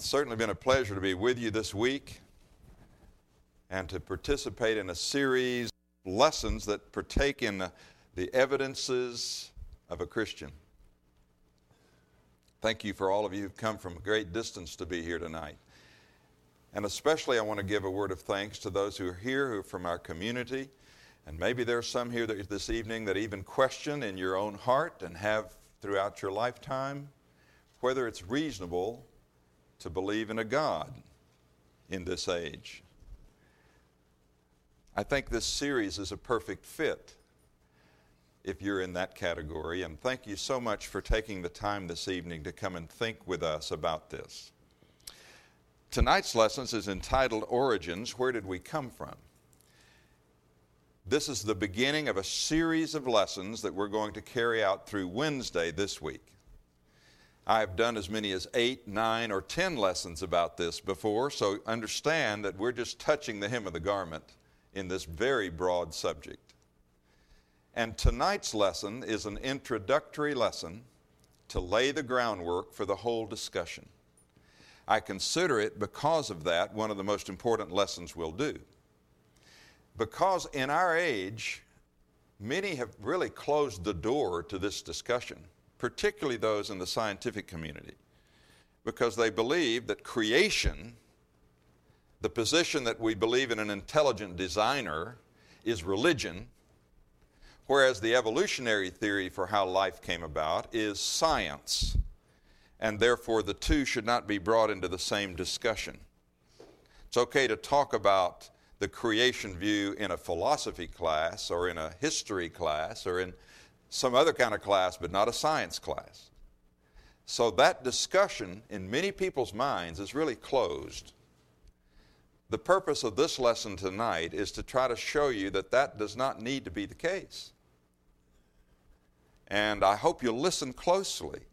It's certainly been a pleasure to be with you this week and to participate in a series of lessons that partake in the evidences of a Christian. Thank you for all of you who've come from a great distance to be here tonight. And especially I want to give a word of thanks to those who are here, who are from our community. And maybe there are some here this evening that even question in your own heart and have throughout your lifetime whether it's reasonable to believe in a God in this age. I think this series is a perfect fit if you're in that category. And thank you so much for taking the time this evening to come and think with us about this. Tonight's lesson is entitled Origins, Where Did We Come From? This is the beginning of a series of lessons that we're going to carry out through Wednesday this week. I've done as many as 8, 9, or 10 lessons about this before, so understand that we're just touching the hem of the garment in this very broad subject. And tonight's lesson is an introductory lesson to lay the groundwork for the whole discussion. I consider it, because of that, one of the most important lessons we'll do. Because in our age, many have really closed the door to this discussion, particularly those in the scientific community, because they believe that creation, the position that we believe in an intelligent designer, is religion, whereas the evolutionary theory for how life came about is science, and therefore the two should not be brought into the same discussion. It's okay to talk about the creation view in a philosophy class or in a history class or in some other kind of class, but not a science class. So that discussion in many people's minds is really closed. The purpose of this lesson tonight is to try to show you that that does not need to be the case. And I hope you'll listen closely.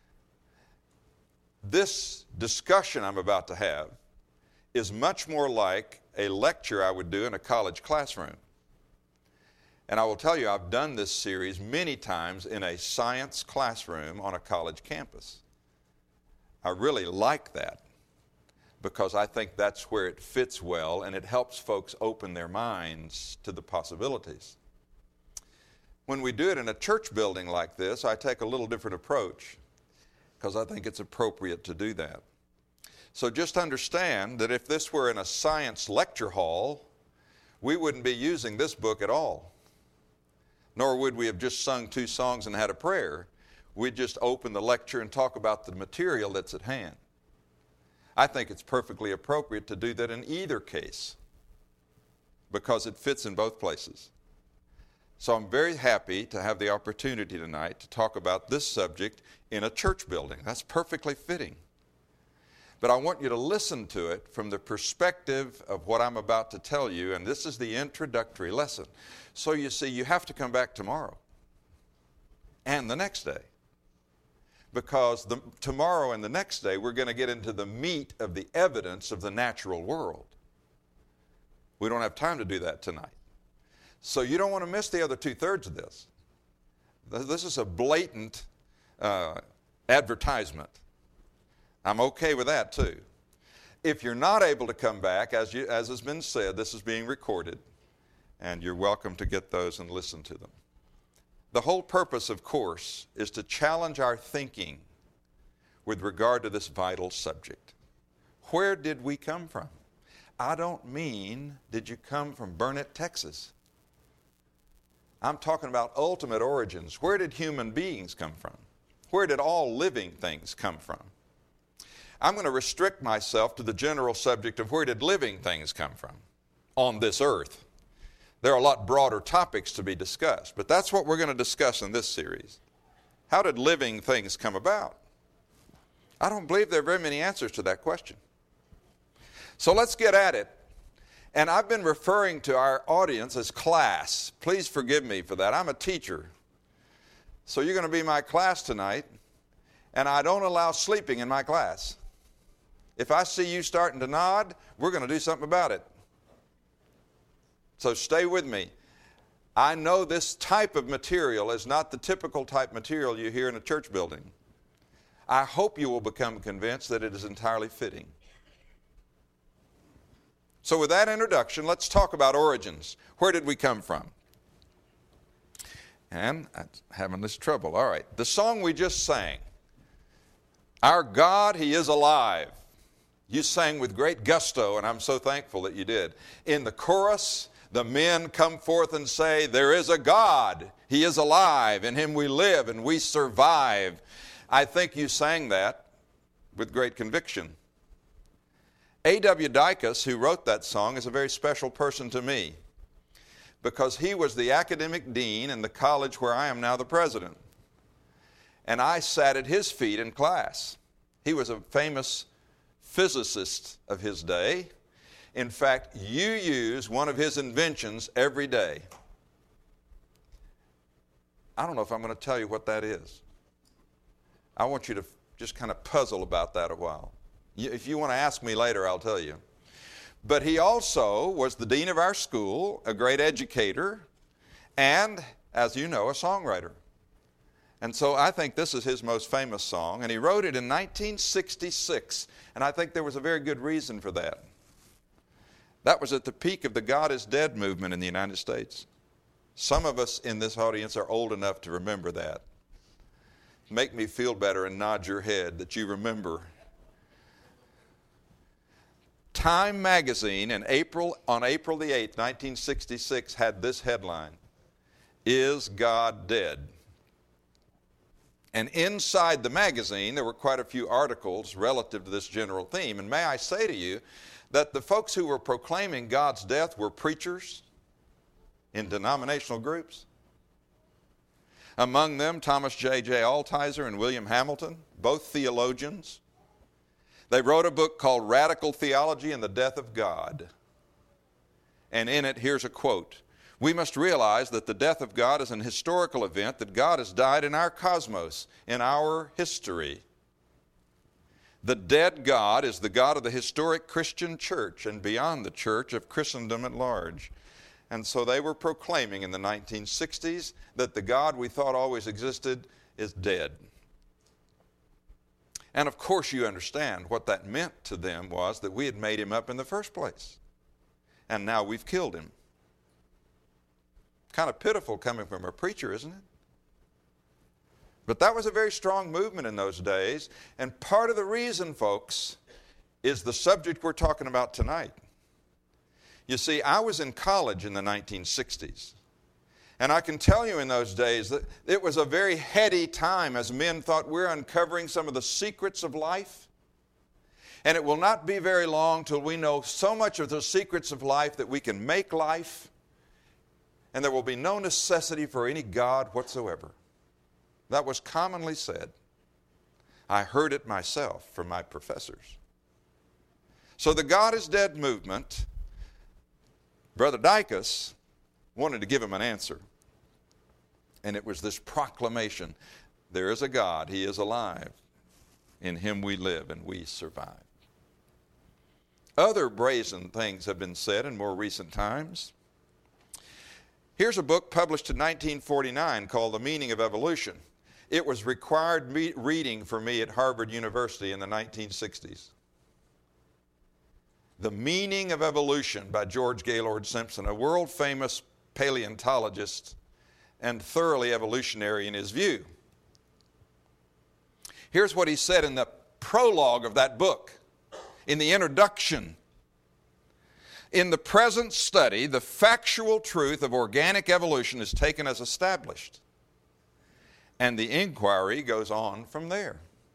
This discussion I'm about to have is much more like a lecture I would do in a college classroom. And I will tell you, I've done this series many times in a science classroom on a college campus. I really like that because I think that's where it fits well and it helps folks open their minds to the possibilities. When we do it in a church building like this, I take a little different approach because I think it's appropriate to do that. So just understand that if this were in a science lecture hall, we wouldn't be using this book at all. Nor would we have just sung 2 songs and had a prayer. We'd just open the lecture and talk about the material that's at hand. I think it's perfectly appropriate to do that in either case because it fits in both places. So I'm very happy to have the opportunity tonight to talk about this subject in a church building. That's perfectly fitting. But I want you to listen to it from the perspective of what I'm about to tell you, and this is the introductory lesson. So you see, you have to come back tomorrow and the next day, because tomorrow and the next day we're going to get into the meat of the evidence of the natural world. We don't have time to do that tonight. So you don't want to miss the other 2/3 of this. This is a blatant advertisement. I'm okay with that too. If you're not able to come back, as has been said, this is being recorded, and you're welcome to get those and listen to them. The whole purpose, of course, is to challenge our thinking with regard to this vital subject. Where did we come from? I don't mean, did you come from Burnett, Texas? I'm talking about ultimate origins. Where did human beings come from? Where did all living things come from? I'm going to restrict myself to the general subject of where did living things come from on this earth. There are a lot broader topics to be discussed, but that's what we're going to discuss in this series. How did living things come about? I don't believe there are very many answers to that question. So let's get at it. And I've been referring to our audience as class. Please forgive me for that. I'm a teacher. So you're going to be my class tonight, and I don't allow sleeping in my class. If I see you starting to nod, we're going to do something about it. So stay with me. I know this type of material is not the typical type material you hear in a church building. I hope you will become convinced that it is entirely fitting. So with that introduction, let's talk about origins. Where did we come from? And I'm having this trouble. All right, the song we just sang, Our God, He is alive. You sang with great gusto, and I'm so thankful that you did. In the chorus, the men come forth and say, there is a God. He is alive. In Him we live and we survive. I think you sang that with great conviction. A.W. Dicus, who wrote that song, is a very special person to me because he was the academic dean in the college where I am now the president. And I sat at his feet in class. He was a famous physicist of his day. In fact, you use one of his inventions every day. I don't know if I'm going to tell you what that is. I want you to just kind of puzzle about that a while. If you want to ask me later, I'll tell you. But he also was the dean of our school, a great educator, and, as you know, a songwriter. And so I think this is his most famous song, and he wrote it in 1966, and I think there was a very good reason for that. That was at the peak of the God is Dead movement in the United States. Some of us in this audience are old enough to remember that. Make me feel better and nod your head that you remember. Time magazine on April the 8th, 1966 had this headline, Is God Dead? And inside the magazine there were quite a few articles relative to this general theme. And may I say to you that the folks who were proclaiming God's death were preachers in denominational groups. Among them, Thomas J.J. Altizer and William Hamilton, both theologians. They wrote a book called Radical Theology and the Death of God. And in it, here's a quote. We must realize that the death of God is an historical event, that God has died in our cosmos, in our history. The dead God is the God of the historic Christian church and beyond the church of Christendom at large. And so they were proclaiming in the 1960s that the God we thought always existed is dead. And of course you understand what that meant to them was that we had made him up in the first place. And now we've killed him. Kind of pitiful coming from a preacher, isn't it? But that was a very strong movement in those days. And part of the reason, folks, is the subject we're talking about tonight. You see, I was in college in the 1960s. And I can tell you in those days that it was a very heady time as men thought we're uncovering some of the secrets of life. And it will not be very long till we know so much of the secrets of life that we can make life, and there will be no necessity for any God whatsoever. That was commonly said. I heard it myself from my professors. So the God is Dead movement, Brother Dicus wanted to give him an answer. And it was this proclamation, there is a God, He is alive. In Him we live and we survive. Other brazen things have been said in more recent times. Here's a book published in 1949 called The Meaning of Evolution. It was required reading for me at Harvard University in the 1960s. The Meaning of Evolution by George Gaylord Simpson, a world-famous paleontologist and thoroughly evolutionary in his view. Here's what he said in the prologue of that book, in the introduction. In the present study, the factual truth of organic evolution is taken as established, and the inquiry goes on from there.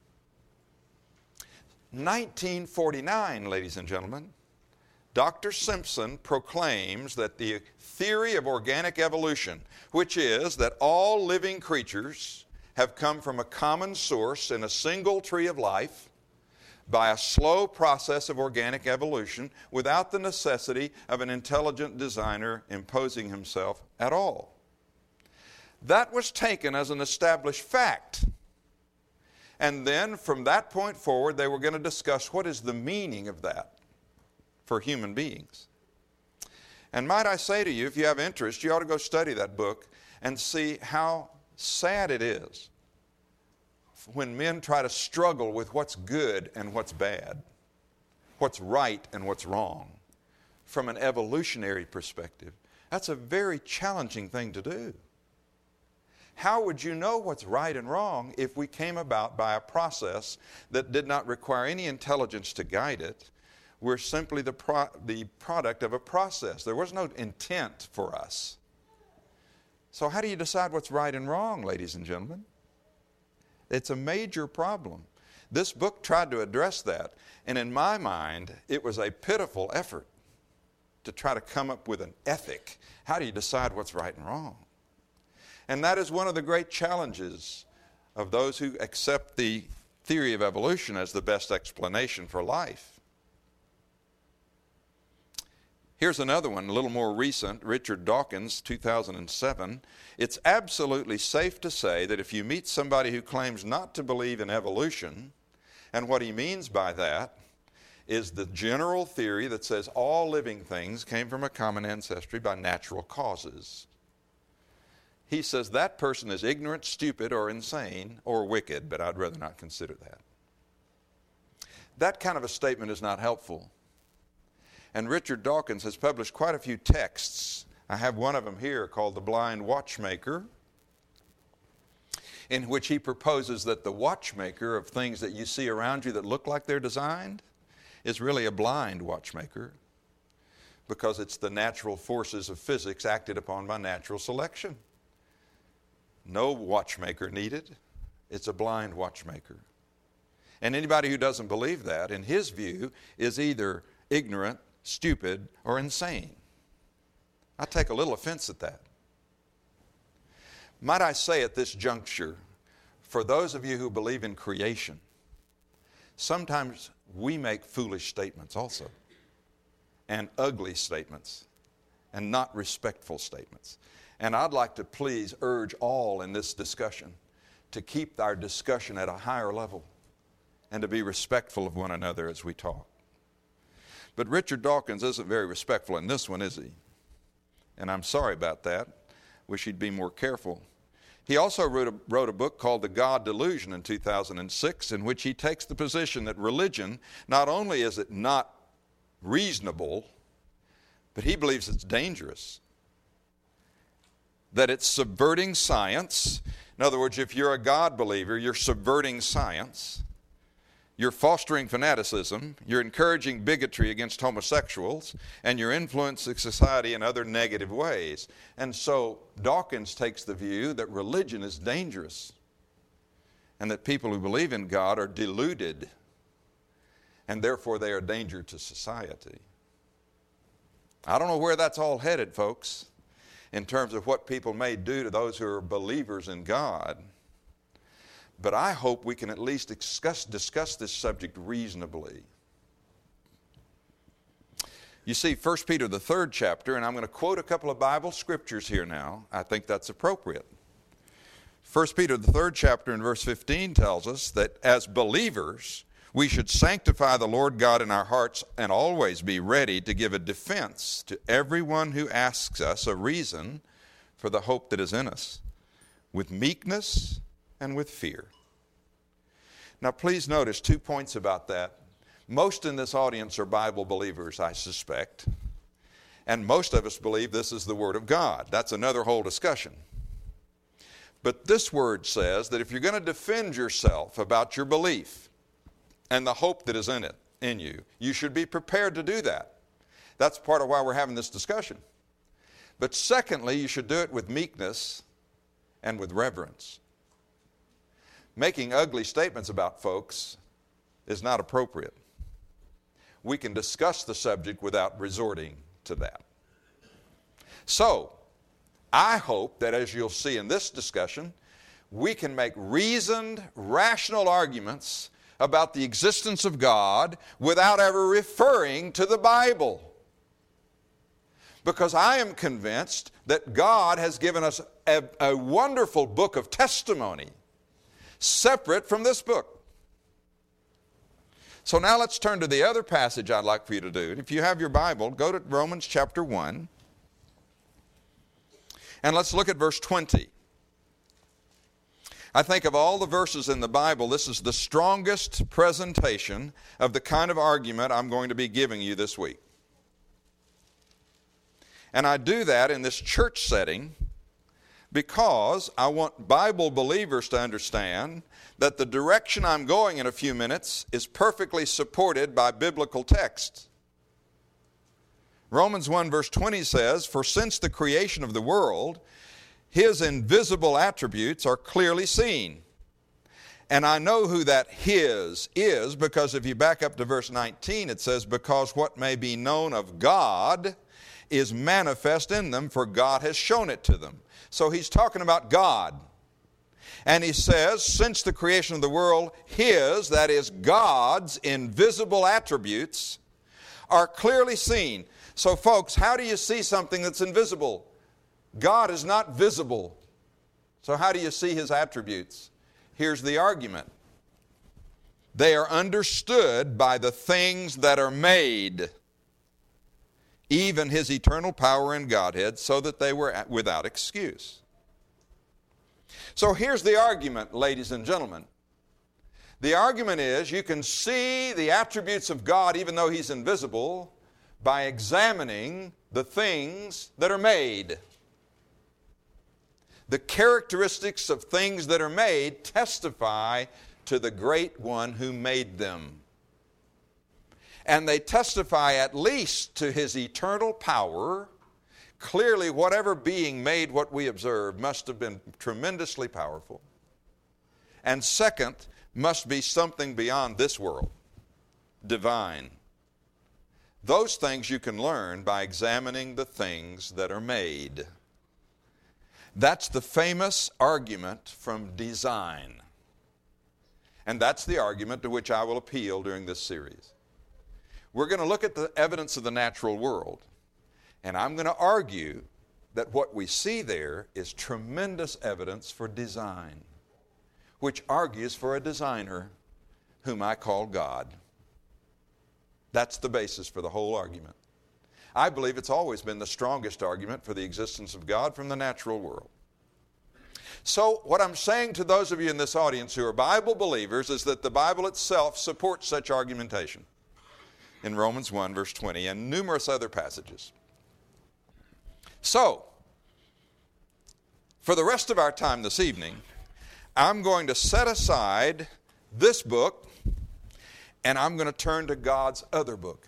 1949, ladies and gentlemen, Dr. Simpson proclaims that the theory of organic evolution, which is that all living creatures have come from a common source in a single tree of life by a slow process of organic evolution without the necessity of an intelligent designer imposing himself at all. That was taken as an established fact. And then from that point forward, they were going to discuss what is the meaning of that for human beings. And might I say to you, if you have interest, you ought to go study that book and see how sad it is enough when men try to struggle with what's good and what's bad, what's right and what's wrong, from an evolutionary perspective. That's a very challenging thing to do. How would you know what's right and wrong if we came about by a process that did not require any intelligence to guide it? We're simply the product of a process. There was no intent for us. So how do you decide what's right and wrong, ladies and gentlemen? It's a major problem. This book tried to address that, and in my mind, it was a pitiful effort to try to come up with an ethic. How do you decide what's right and wrong? And that is one of the great challenges of those who accept the theory of evolution as the best explanation for life. Here's another one, a little more recent, Richard Dawkins, 2007. It's absolutely safe to say that if you meet somebody who claims not to believe in evolution, and what he means by that is the general theory that says all living things came from a common ancestry by natural causes. He says that person is ignorant, stupid, or insane, or wicked, but I'd rather not consider that. That kind of a statement is not helpful. And Richard Dawkins has published quite a few texts. I have one of them here called The Blind Watchmaker, in which he proposes that the watchmaker of things that you see around you that look like they're designed is really a blind watchmaker, because it's the natural forces of physics acted upon by natural selection. No watchmaker needed. It's a blind watchmaker. And anybody who doesn't believe that, in his view, is either ignorant, stupid, or insane. I take a little offense at that. Might I say at this juncture, for those of you who believe in creation, sometimes we make foolish statements also, and ugly statements, and not respectful statements. And I'd like to please urge all in this discussion to keep our discussion at a higher level and to be respectful of one another as we talk. But Richard Dawkins isn't very respectful in this one, is he? And I'm sorry about that. Wish he'd be more careful. He also wrote a book called The God Delusion in 2006, in which he takes the position that religion, not only is it not reasonable, but he believes it's dangerous. That it's subverting science. In other words, if you're a God believer, you're subverting science. You're fostering fanaticism, you're encouraging bigotry against homosexuals, and you're influencing society in other negative ways. And so Dawkins takes the view that religion is dangerous and that people who believe in God are deluded, and therefore they are a danger to society. I don't know where that's all headed, folks, in terms of what people may do to those who are believers in God. But I hope we can at least discuss this subject reasonably. You see, 1 Peter, the 3rd chapter, and I'm going to quote a couple of Bible scriptures here now. I think that's appropriate. 1 Peter, the 3rd chapter, and verse 15 tells us that as believers, we should sanctify the Lord God in our hearts and always be ready to give a defense to everyone who asks us a reason for the hope that is in us, with meekness and with fear. Now please notice 2 points about that. Most in this audience are Bible believers, I suspect. And most of us believe this is the Word of God. That's another whole discussion. But this word says that if you're going to defend yourself about your belief and the hope that is in you, you should be prepared to do that. That's part of why we're having this discussion. But secondly, you should do it with meekness and with reverence. Making ugly statements about folks is not appropriate. We can discuss the subject without resorting to that. So, I hope that as you'll see in this discussion, we can make reasoned, rational arguments about the existence of God without ever referring to the Bible. Because I am convinced that God has given us a wonderful book of testimony separate from this book. So now let's turn to the other passage I'd like for you to do. If you have your Bible, go to Romans chapter 1. And let's look at verse 20. I think of all the verses in the Bible, this is the strongest presentation of the kind of argument I'm going to be giving you this week. And I do that in this church setting because I want Bible believers to understand that the direction I'm going in a few minutes is perfectly supported by biblical texts. Romans 1 verse 20 says, "For since the creation of the world, His invisible attributes are clearly seen." And I know who that His is because if you back up to verse 19, it says, "Because what may be known of God is manifest in them, for God has shown it to them." So he's talking about God. And he says, since the creation of the world, His, that is God's invisible attributes are clearly seen. So folks, how do you see something that's invisible? God is not visible. So how do you see His attributes? Here's the argument. They are understood by the things that are made, even His eternal power and Godhead, so that they were without excuse. So here's the argument, ladies and gentlemen. The argument is you can see the attributes of God even though He's invisible by examining the things that are made. The characteristics of things that are made testify to the great one who made them. And they testify at least to His eternal power. Clearly, whatever being made what we observe must have been tremendously powerful. And second, must be something beyond this world, divine. Those things you can learn by examining the things that are made. That's the famous argument from design. And that's the argument to which I will appeal during this series. We're going to look at the evidence of the natural world. And I'm going to argue that what we see there is tremendous evidence for design, which argues for a designer whom I call God. That's the basis for the whole argument. I believe it's always been the strongest argument for the existence of God from the natural world. So what I'm saying to those of you in this audience who are Bible believers is that the Bible itself supports such argumentation in Romans 1 verse 20 and numerous other passages. So, for the rest of our time this evening, I'm going to set aside this book and I'm going to turn to God's other book.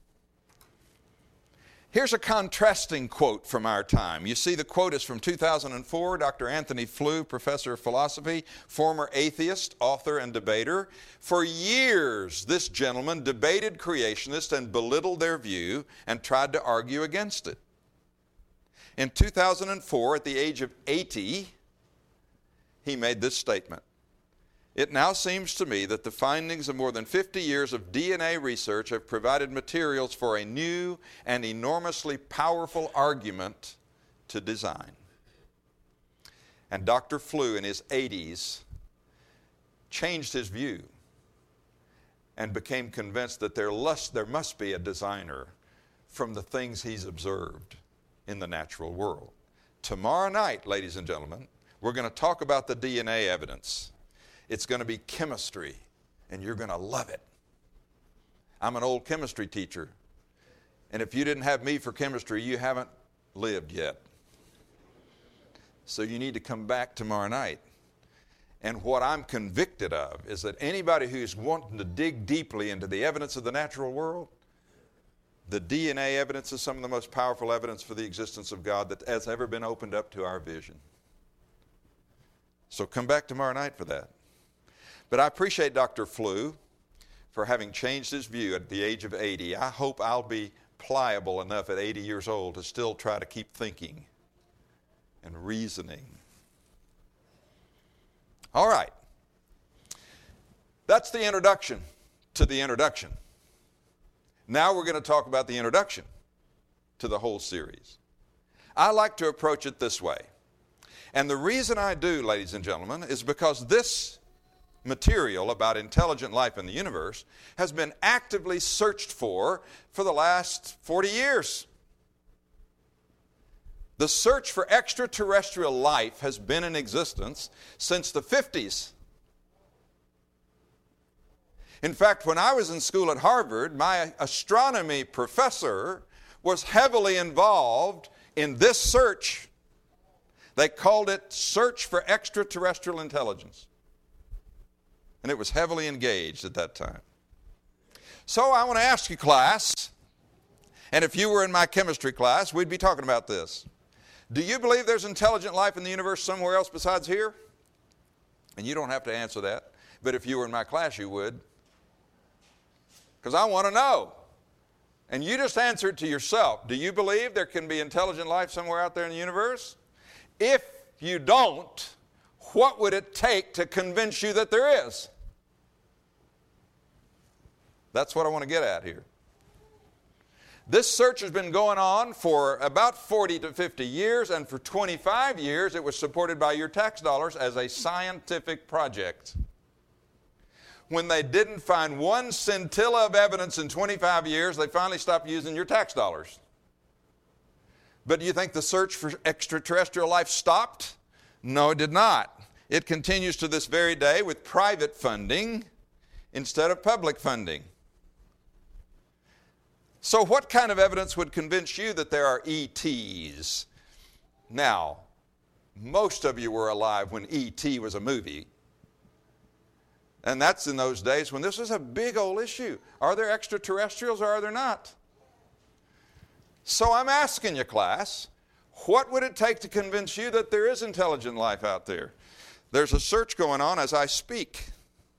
Here's a contrasting quote from our time. You see, the quote is from 2004. Dr. Anthony Flew, professor of philosophy, former atheist, author, and debater. For years, this gentleman debated creationists and belittled their view and tried to argue against it. In 2004, at the age of 80, he made this statement. It now seems to me that the findings of more than 50 years of DNA research have provided materials for a new and enormously powerful argument to design. And Dr. Flew in his 80s changed his view and became convinced that there must be a designer from the things he's observed in the natural world. Tomorrow night, ladies and gentlemen, we're going to talk about the DNA evidence. It's going to be chemistry, and you're going to love it. I'm an old chemistry teacher, and if you didn't have me for chemistry, you haven't lived yet. So you need to come back tomorrow night. And what I'm convicted of is that anybody who's wanting to dig deeply into the evidence of the natural world, the DNA evidence is some of the most powerful evidence for the existence of God that has ever been opened up to our vision. So come back tomorrow night for that. But I appreciate Dr. Flew for having changed his view at the age of 80. I hope I'll be pliable enough at 80 years old to still try to keep thinking and reasoning. All right. That's the introduction to the introduction. Now we're going to talk about the introduction to the whole series. I like to approach it this way. And the reason I do, ladies and gentlemen, is because this material about intelligent life in the universe has been actively searched for the last 40 years. The search for extraterrestrial life has been in existence since the 50s. In fact, when I was in school at Harvard, my astronomy professor was heavily involved in this search. They called it Search for Extraterrestrial Intelligence. And it was heavily engaged at that time. So I want to ask you, class, and if you were in my chemistry class, we'd be talking about this. Do you believe there's intelligent life in the universe somewhere else besides here? And you don't have to answer that, but if you were in my class, you would. Because I want to know. And you just answer it to yourself. Do you believe there can be intelligent life somewhere out there in the universe? If you don't, what would it take to convince you that there is? That's what I want to get at here. This search has been going on for about 40 to 50 years, and for 25 years it was supported by your tax dollars as a scientific project. When they didn't find one scintilla of evidence in 25 years, they finally stopped using your tax dollars. But do you think the search for extraterrestrial life stopped? No, it did not. It continues to this very day with private funding instead of public funding. So what kind of evidence would convince you that there are ETs? Now, most of you were alive when ET was a movie. And that's in those days when this was a big old issue. Are there extraterrestrials or are there not? So I'm asking you, class, what would it take to convince you that there is intelligent life out there? There's a search going on as I speak.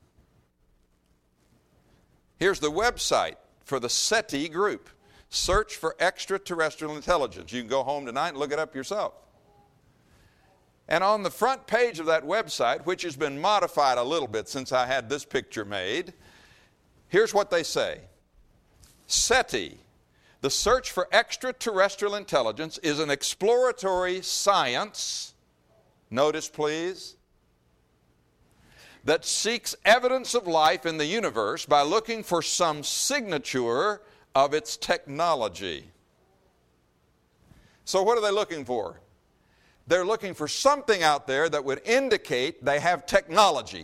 Here's the website for the SETI group, Search for Extraterrestrial Intelligence. You can go home tonight and look it up yourself. And on the front page of that website, which has been modified a little bit since I had this picture made, here's what they say. SETI, the Search for Extraterrestrial Intelligence, is an exploratory science, notice please, that seeks evidence of life in the universe by looking for some signature of its technology. So what are they looking for? They're looking for something out there that would indicate they have technology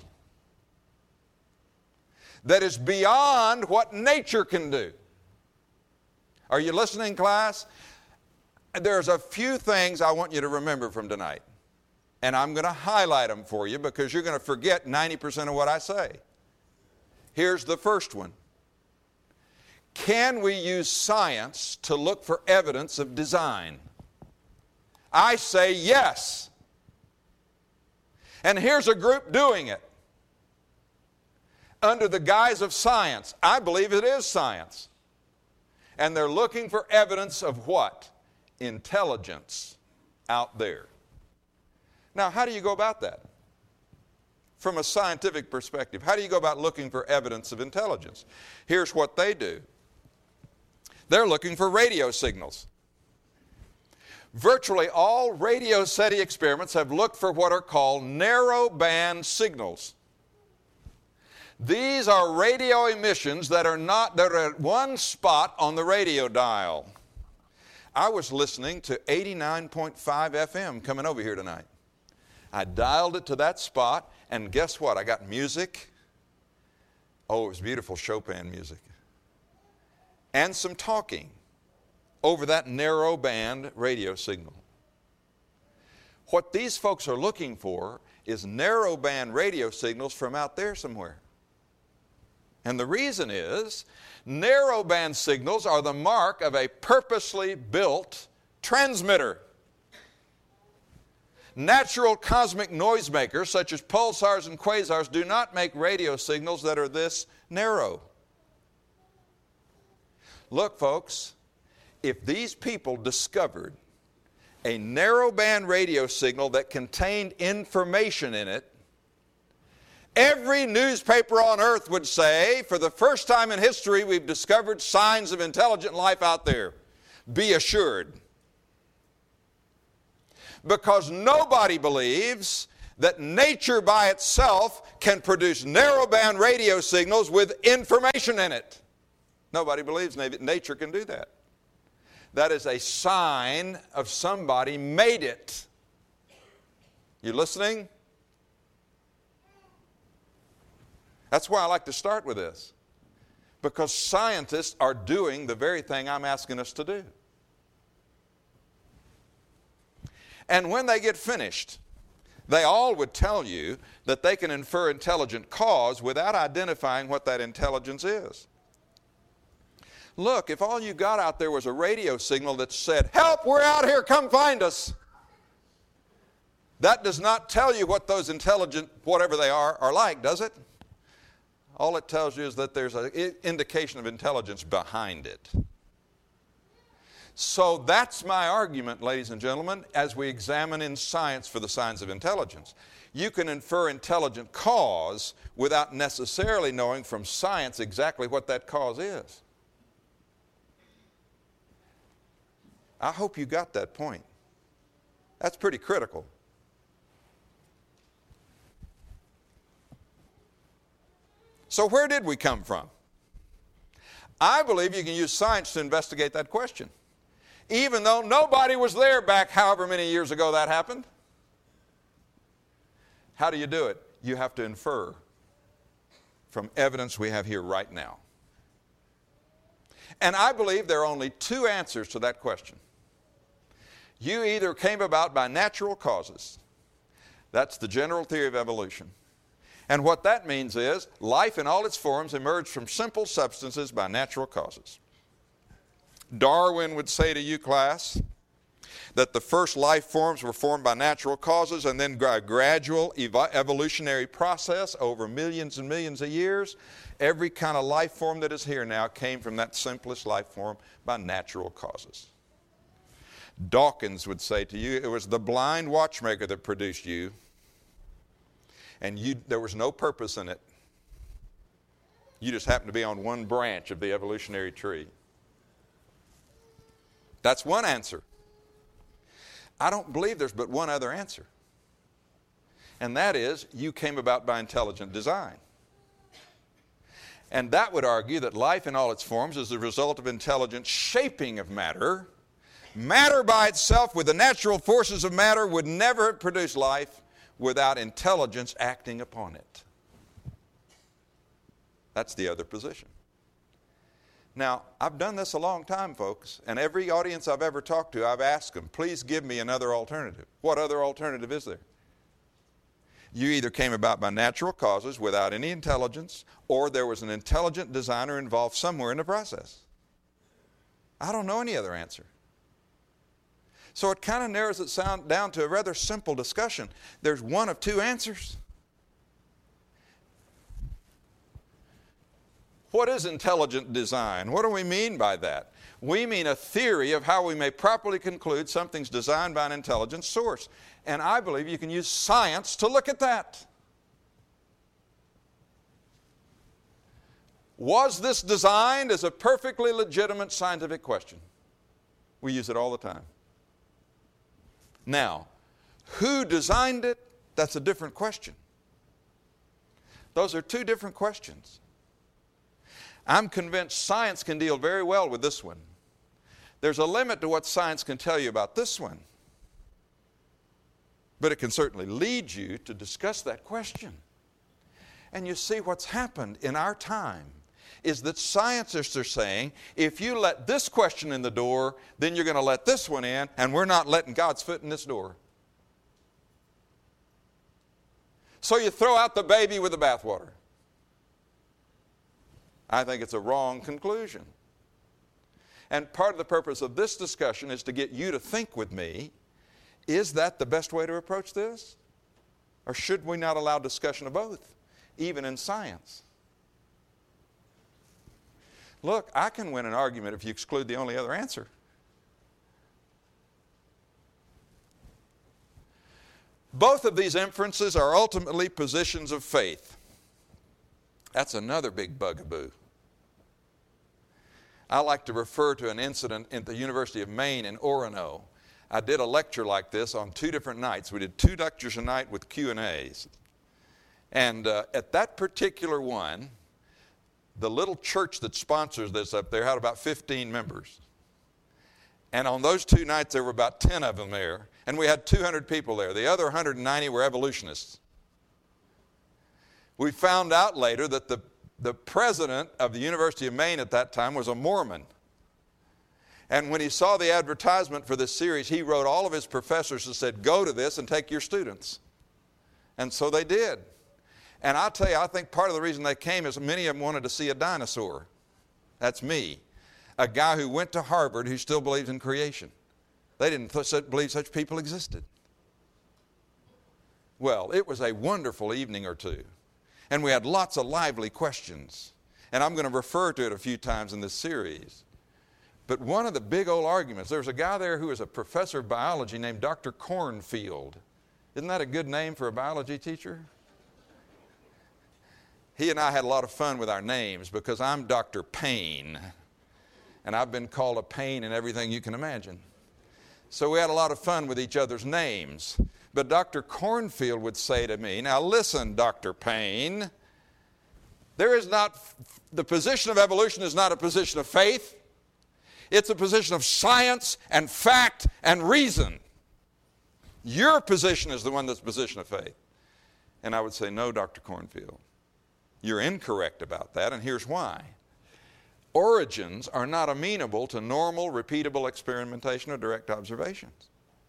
that is beyond what nature can do. Are you listening, class? There's a few things I want you to remember from tonight. And I'm going to highlight them for you because you're going to forget 90% of what I say. Here's the first one. Can we use science to look for evidence of design? I say yes. And here's a group doing it. Under the guise of science. I believe it is science. And they're looking for evidence of what? Intelligence out there. Now, how do you go about that? From a scientific perspective, how do you go about looking for evidence of intelligence? Here's what they do. They're looking for radio signals. Virtually all radio SETI experiments have looked for what are called narrow-band signals. These are radio emissions that are at one spot on the radio dial. I was listening to 89.5 FM coming over here tonight. I dialed it to that spot, and guess what? I got music. Oh, it was beautiful Chopin music. And some talking over that narrow band radio signal. What these folks are looking for is narrow band radio signals from out there somewhere. And the reason is, narrow band signals are the mark of a purposely built transmitter. Natural cosmic noisemakers, such as pulsars and quasars, do not make radio signals that are this narrow. Look, folks, if these people discovered a narrowband radio signal that contained information in it, every newspaper on earth would say, for the first time in history, we've discovered signs of intelligent life out there. Be assured. Because nobody believes that nature by itself can produce narrowband radio signals with information in it. Nobody believes nature can do that. That is a sign of somebody made it. You listening? That's why I like to start with this. Because scientists are doing the very thing I'm asking us to do. And when they get finished, they all would tell you that they can infer intelligent cause without identifying what that intelligence is. Look, if all you got out there was a radio signal that said, "Help, we're out here, come find us," that does not tell you what those intelligent, whatever they are like, does it? All it tells you is that there's an indication of intelligence behind it. So that's my argument, ladies and gentlemen, as we examine in science for the signs of intelligence. You can infer intelligent cause without necessarily knowing from science exactly what that cause is. I hope you got that point. That's pretty critical. So where did we come from? I believe you can use science to investigate that question, even though nobody was there back however many years ago that happened. How do you do it? You have to infer from evidence we have here right now. And I believe there are only two answers to that question. You either came about by natural causes. That's the general theory of evolution. And what that means is life in all its forms emerged from simple substances by natural causes. Darwin would say to you, class, that the first life forms were formed by natural causes, and then a gradual evolutionary process over millions and millions of years. Every kind of life form that is here now came from that simplest life form by natural causes. Dawkins would say to you, it was the blind watchmaker that produced you, and there was no purpose in it. You just happened to be on one branch of the evolutionary tree. That's one answer. I don't believe there's but one other answer. And that is, you came about by intelligent design. And that would argue that life in all its forms is the result of intelligent shaping of matter. Matter by itself, with the natural forces of matter, would never have produced life without intelligence acting upon it. That's the other position. Now, I've done this a long time, folks, and every audience I've ever talked to, I've asked them, please give me another alternative. What other alternative is there? You either came about by natural causes without any intelligence, or there was an intelligent designer involved somewhere in the process. I don't know any other answer. So it kind of narrows it down to a rather simple discussion. There's one of two answers. What is intelligent design? What do we mean by that? We mean a theory of how we may properly conclude something's designed by an intelligent source. And I believe you can use science to look at that. Was this designed as a perfectly legitimate scientific question? We use it all the time. Now, who designed it? That's a different question. Those are two different questions. I'm convinced science can deal very well with this one. There's a limit to what science can tell you about this one. But it can certainly lead you to discuss that question. And you see, what's happened in our time is that scientists are saying, if you let this question in the door, then you're going to let this one in, and we're not letting God's foot in this door. So you throw out the baby with the bathwater. I think it's a wrong conclusion. And part of the purpose of this discussion is to get you to think with me, is that the best way to approach this? Or should we not allow discussion of both, even in science? Look, I can win an argument if you exclude the only other answer. Both of these inferences are ultimately positions of faith. That's another big bugaboo. I like to refer to an incident at the University of Maine in Orono. I did a lecture like this on 2 different nights. We did 2 lectures a night with Q&As. And at that particular one, the little church that sponsors this up there had about 15 members. And on those 2 nights, there were about 10 of them there. And we had 200 people there. The other 190 were evolutionists. We found out later that the president of the University of Maine at that time was a Mormon. And when he saw the advertisement for this series, he wrote all of his professors and said, go to this and take your students. And so they did. And I'll tell you, I think part of the reason they came is many of them wanted to see a dinosaur. That's me. A guy who went to Harvard who still believes in creation. They didn't believe such people existed. Well, it was a wonderful evening or two. And we had lots of lively questions. And I'm going to refer to it a few times in this series. But one of the big old arguments, there was a guy there who was a professor of biology named Dr. Cornfield. Isn't that a good name for a biology teacher? He and I had a lot of fun with our names because I'm Dr. Payne. And I've been called a pain in everything you can imagine. So we had a lot of fun with each other's names. But Dr. Cornfield would say to me, now listen, Dr. Payne, the position of evolution is not a position of faith. It's a position of science and fact and reason. Your position is the one that's a position of faith. And I would say, no, Dr. Cornfield, you're incorrect about that, and here's why. Origins are not amenable to normal, repeatable experimentation or direct observations.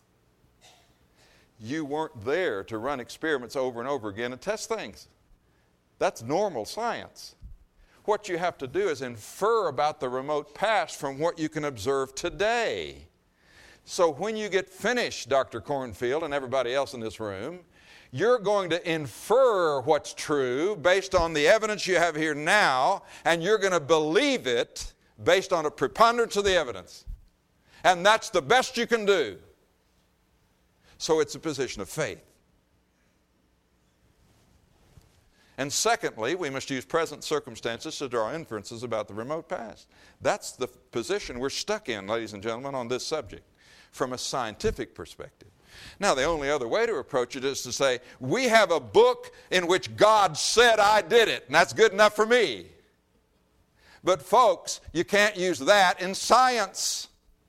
You weren't there to run experiments over and over again and test things. That's normal science. What you have to do is infer about the remote past from what you can observe today. So when you get finished, Dr. Cornfield and everybody else in this room, you're going to infer what's true based on the evidence you have here now, and you're going to believe it based on a preponderance of the evidence. And that's the best you can do. So it's a position of faith. And secondly, we must use present circumstances to draw inferences about the remote past. That's the position we're stuck in, ladies and gentlemen, on this subject from a scientific perspective. Now, the only other way to approach it is to say, we have a book in which God said I did it, and that's good enough for me. But folks, you can't use that in science.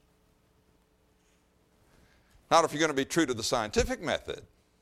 Not if you're going to be true to the scientific method.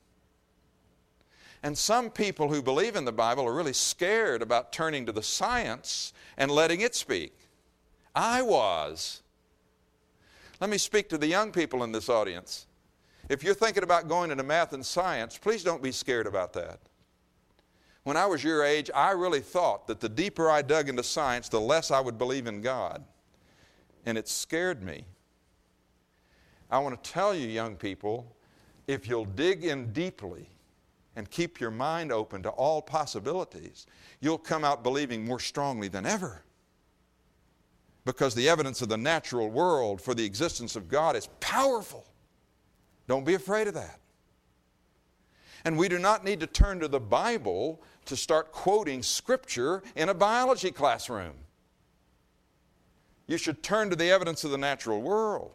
And some people who believe in the Bible are really scared about turning to the science and letting it speak. I was. Let me speak to the young people in this audience. If you're thinking about going into math and science, please don't be scared about that. When I was your age, I really thought that the deeper I dug into science, the less I would believe in God. And it scared me. I want to tell you, young people, if you'll dig in deeply and keep your mind open to all possibilities, you'll come out believing more strongly than ever. Because the evidence of the natural world for the existence of God is powerful. Don't be afraid of that. And we do not need to turn to the Bible to start quoting Scripture in a biology classroom. You should turn to the evidence of the natural world.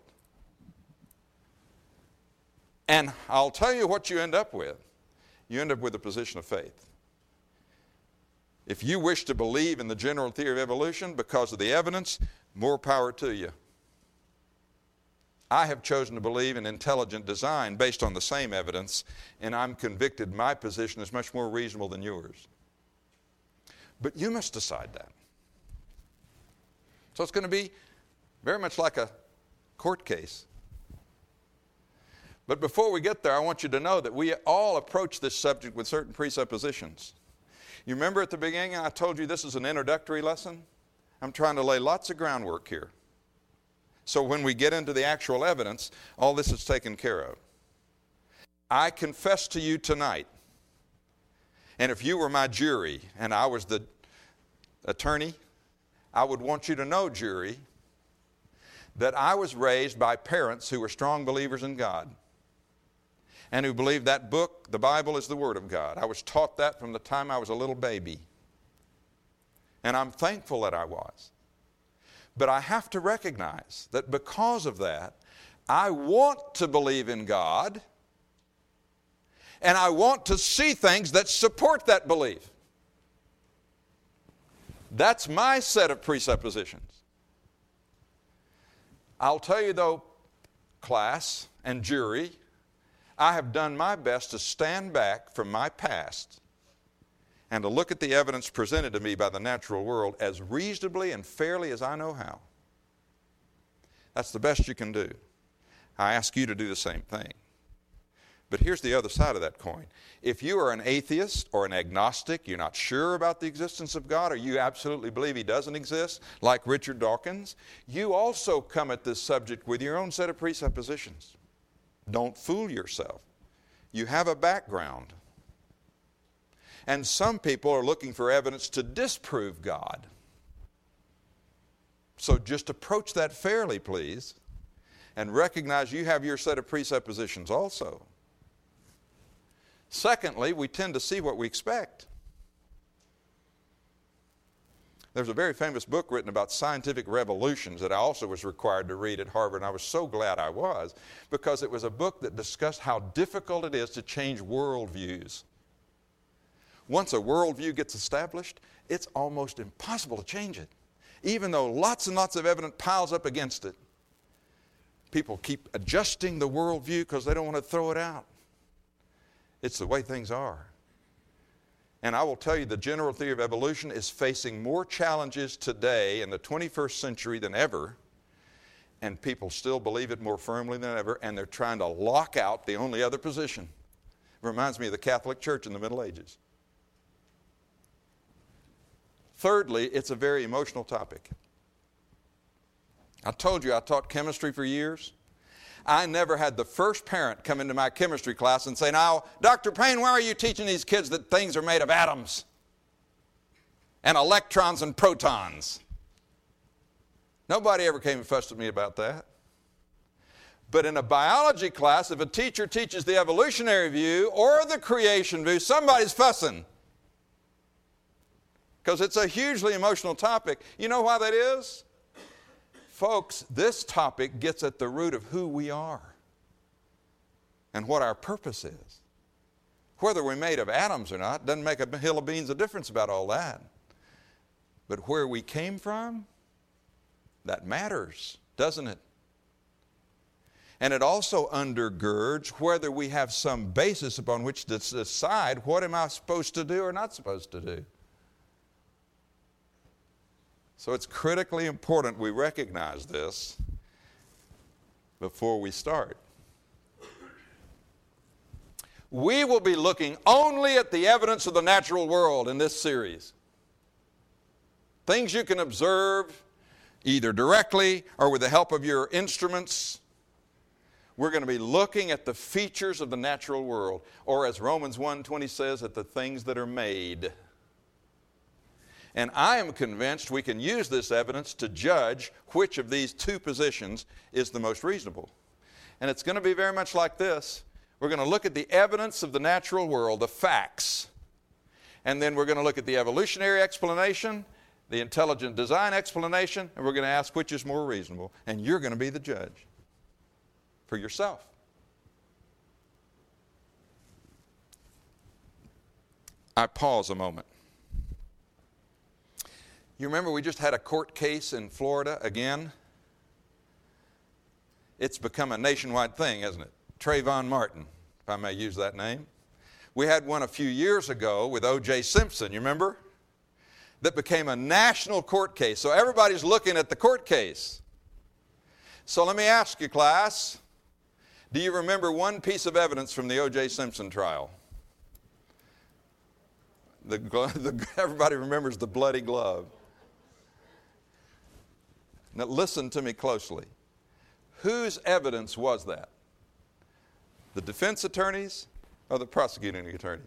And I'll tell you what you end up with. You end up with a position of faith. If you wish to believe in the general theory of evolution because of the evidence, more power to you. I have chosen to believe in intelligent design based on the same evidence, and I'm convicted my position is much more reasonable than yours. But you must decide that. So it's going to be very much like a court case. But before we get there, I want you to know that we all approach this subject with certain presuppositions. You remember at the beginning I told you this is an introductory lesson? I'm trying to lay lots of groundwork here. So when we get into the actual evidence, all this is taken care of. I confess to you tonight, and if you were my jury and I was the attorney, I would want you to know, jury, that I was raised by parents who were strong believers in God and who believed that book, the Bible, is the Word of God. I was taught that from the time I was a little baby. And I'm thankful that I was. But I have to recognize that because of that, I want to believe in God, and I want to see things that support that belief. That's my set of presuppositions. I'll tell you, though, class and jury, I have done my best to stand back from my past and to look at the evidence presented to me by the natural world as reasonably and fairly as I know how. That's the best you can do. I ask you to do the same thing. But here's the other side of that coin. If you are an atheist or an agnostic, you're not sure about the existence of God, or you absolutely believe He doesn't exist, like Richard Dawkins, you also come at this subject with your own set of presuppositions. Don't fool yourself. You have a background. And some people are looking for evidence to disprove God. So just approach that fairly, please, and recognize you have your set of presuppositions also. Secondly, we tend to see what we expect. There's a very famous book written about scientific revolutions that I also was required to read at Harvard, and I was so glad I was, because it was a book that discussed how difficult it is to change worldviews. Once a worldview gets established, it's almost impossible to change it, even though lots and lots of evidence piles up against it. People keep adjusting the worldview because they don't want to throw it out. It's the way things are. And I will tell you, the general theory of evolution is facing more challenges today in the 21st century than ever, and people still believe it more firmly than ever, and they're trying to lock out the only other position. It reminds me of the Catholic Church in the Middle Ages. Thirdly, it's a very emotional topic. I told you I taught chemistry for years. I never had the first parent come into my chemistry class and say, "Now, Dr. Payne, why are you teaching these kids that things are made of atoms and electrons and protons?" Nobody ever came and fussed at me about that. But in a biology class, if a teacher teaches the evolutionary view or the creation view, somebody's fussing. Because it's a hugely emotional topic. You know why that is? Folks, this topic gets at the root of who we are and what our purpose is. Whether we're made of atoms or not doesn't make a hill of beans of difference about all that. But where we came from, that matters, doesn't it? And it also undergirds whether we have some basis upon which to decide what am I supposed to do or not supposed to do. So it's critically important we recognize this before we start. We will be looking only at the evidence of the natural world in this series. Things you can observe either directly or with the help of your instruments. We're going to be looking at the features of the natural world, or as Romans 1:20 says, at the things that are made. And I am convinced we can use this evidence to judge which of these two positions is the most reasonable. And it's going to be very much like this. We're going to look at the evidence of the natural world, the facts. And then we're going to look at the evolutionary explanation, the intelligent design explanation, and we're going to ask which is more reasonable. And you're going to be the judge for yourself. I pause a moment. You remember we just had a court case in Florida again? It's become a nationwide thing, isn't it? Trayvon Martin, if I may use that name. We had one a few years ago with O.J. Simpson, you remember? That became a national court case. So everybody's looking at the court case. So let me ask you, class, do you remember one piece of evidence from the O.J. Simpson trial? Everybody remembers the bloody glove. Now listen to me closely. Whose evidence was that? The defense attorneys or the prosecuting attorneys?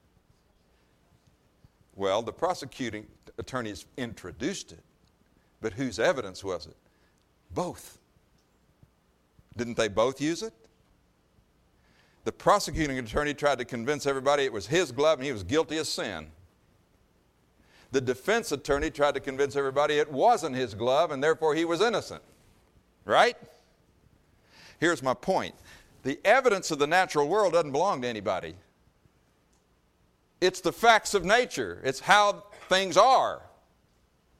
Well, the prosecuting attorneys introduced it, but whose evidence was it? Both. Didn't they both use it? The prosecuting attorney tried to convince everybody it was his glove and he was guilty of sin. The defense attorney tried to convince everybody it wasn't his glove and therefore he was innocent. Right? Here's my point. The evidence of the natural world doesn't belong to anybody. It's the facts of nature. It's how things are.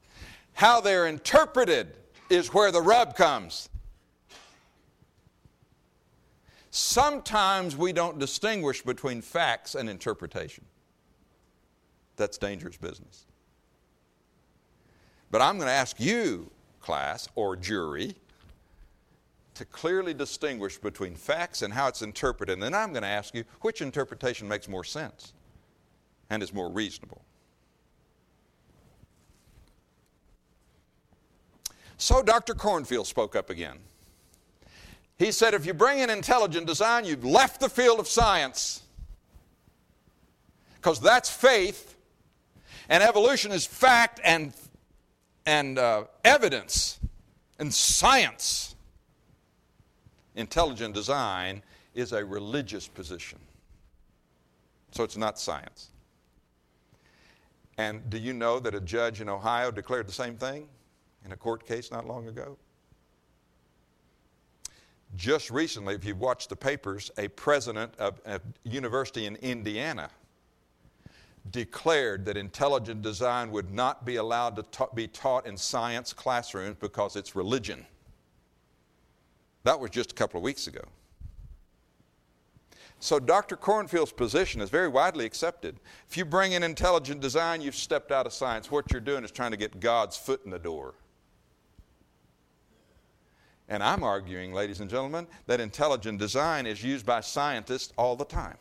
How they're interpreted is where the rub comes. Sometimes we don't distinguish between facts and interpretation. That's dangerous business. But I'm going to ask you, class or jury, to clearly distinguish between facts and how it's interpreted. And then I'm going to ask you which interpretation makes more sense and is more reasonable. So Dr. Cornfield spoke up again. He said, if you bring in intelligent design, you've left the field of science. Because that's faith, and evolution is fact and evidence and science. Intelligent design is a religious position. So it's not science. And do you know that a judge in Ohio declared the same thing in a court case not long ago? Just recently, if you've watched the papers, a president of a university in Indiana declared that intelligent design would not be allowed to be taught in science classrooms because it's religion. That was just a couple of weeks ago. So Dr. Cornfield's position is very widely accepted. If you bring in intelligent design, you've stepped out of science. What you're doing is trying to get God's foot in the door. And I'm arguing, ladies and gentlemen, that intelligent design is used by scientists all the time.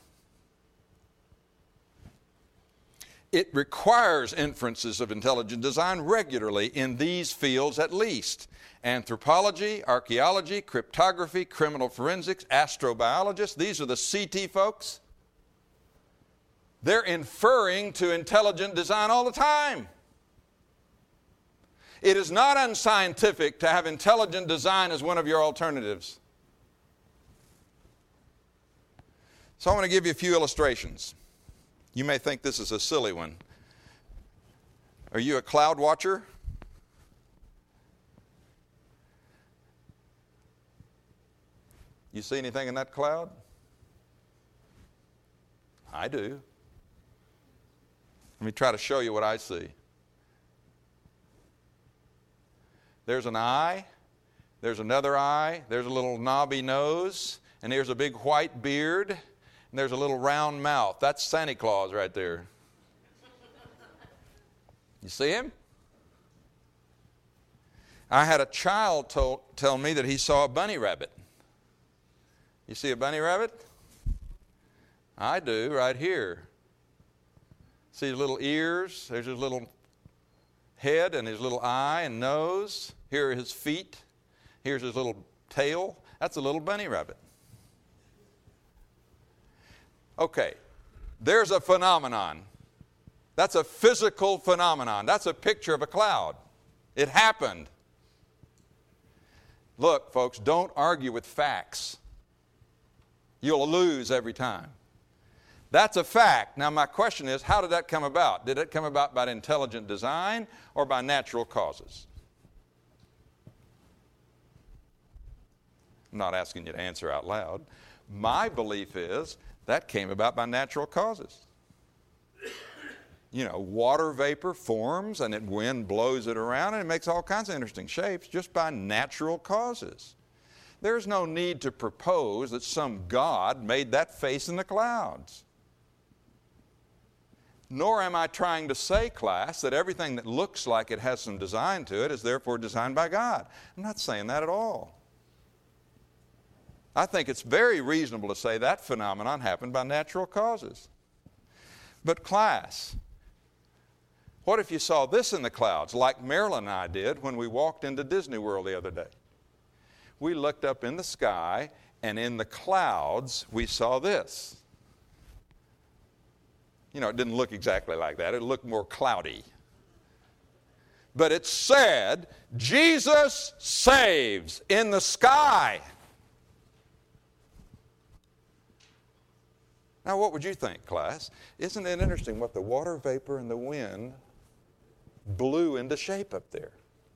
It requires inferences of intelligent design regularly in these fields at least. Anthropology, archaeology, cryptography, criminal forensics, astrobiologists, these are the CT folks. They're inferring to intelligent design all the time. It is not unscientific to have intelligent design as one of your alternatives. So I'm going to give you a few illustrations. You may think this is a silly one. Are you a cloud watcher? You see anything in that cloud? I do. Let me try to show you what I see. There's an eye, there's another eye, there's a little knobby nose, and here's a big white beard, and there's a little round mouth. That's Santa Claus right there. You see him? I had a child tell me that he saw a bunny rabbit. You see a bunny rabbit? I do, right here. See his little ears? There's his little head and his little eye and nose. Here are his feet. Here's his little tail. That's a little bunny rabbit. Okay, there's a phenomenon. That's a physical phenomenon. That's a picture of a cloud. It happened. Look, folks, don't argue with facts. You'll lose every time. That's a fact. Now my question is, how did that come about? Did it come about by intelligent design or by natural causes? I'm not asking you to answer out loud. My belief is that came about by natural causes. You know, water vapor forms and the wind blows it around and it makes all kinds of interesting shapes just by natural causes. There's no need to propose that some God made that face in the clouds. Nor am I trying to say, class, that everything that looks like it has some design to it is therefore designed by God. I'm not saying that at all. I think it's very reasonable to say that phenomenon happened by natural causes. But class, what if you saw this in the clouds, like Marilyn and I did when we walked into Disney World the other day? We looked up in the sky, and in the clouds, we saw this. You know, it didn't look exactly like that. It looked more cloudy. But it said, Jesus saves in the sky. Now, what would you think, class? Isn't it interesting what the water vapor and the wind blew into shape up there?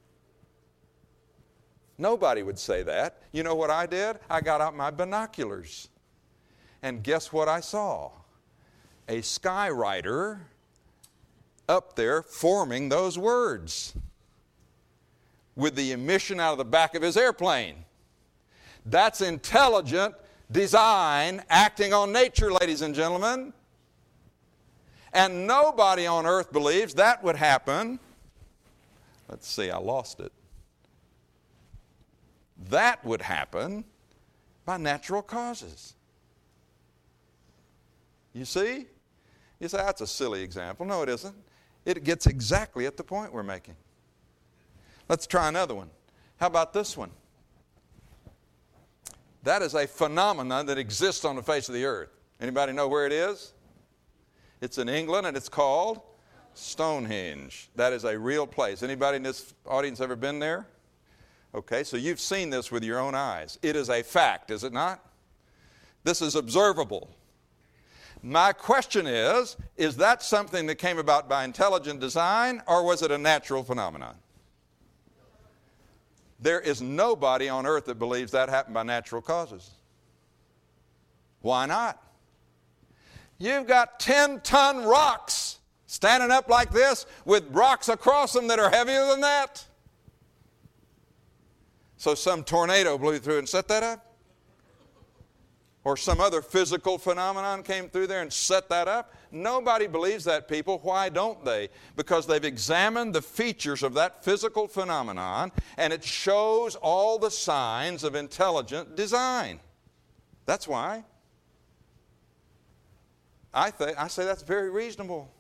Nobody would say that. You know what I did? I got out my binoculars. And guess what I saw? A skywriter up there forming those words with the emission out of the back of his airplane. That's intelligent design acting on nature, ladies and gentlemen. And nobody on earth believes that would happen. Let's see, I lost it. That would happen by natural causes. You see? You say, that's a silly example. No, it isn't. It gets exactly at the point we're making. Let's try another one. How about this one? That is a phenomenon that exists on the face of the earth. Anybody know where it is? It's in England, and it's called Stonehenge. That is a real place. Anybody in this audience ever been there? Okay, so you've seen this with your own eyes. It is a fact, is it not? This is observable. My question is that something that came about by intelligent design, or was it a natural phenomenon? There is nobody on earth that believes that happened by natural causes. Why not? You've got 10-ton rocks standing up like this with rocks across them that are heavier than that. So some tornado blew through and set that up? Or some other physical phenomenon came through there and set that up? Nobody believes that, people. Why don't they? Because they've examined the features of that physical phenomenon, and it shows all the signs of intelligent design. That's why. I say that's very reasonable.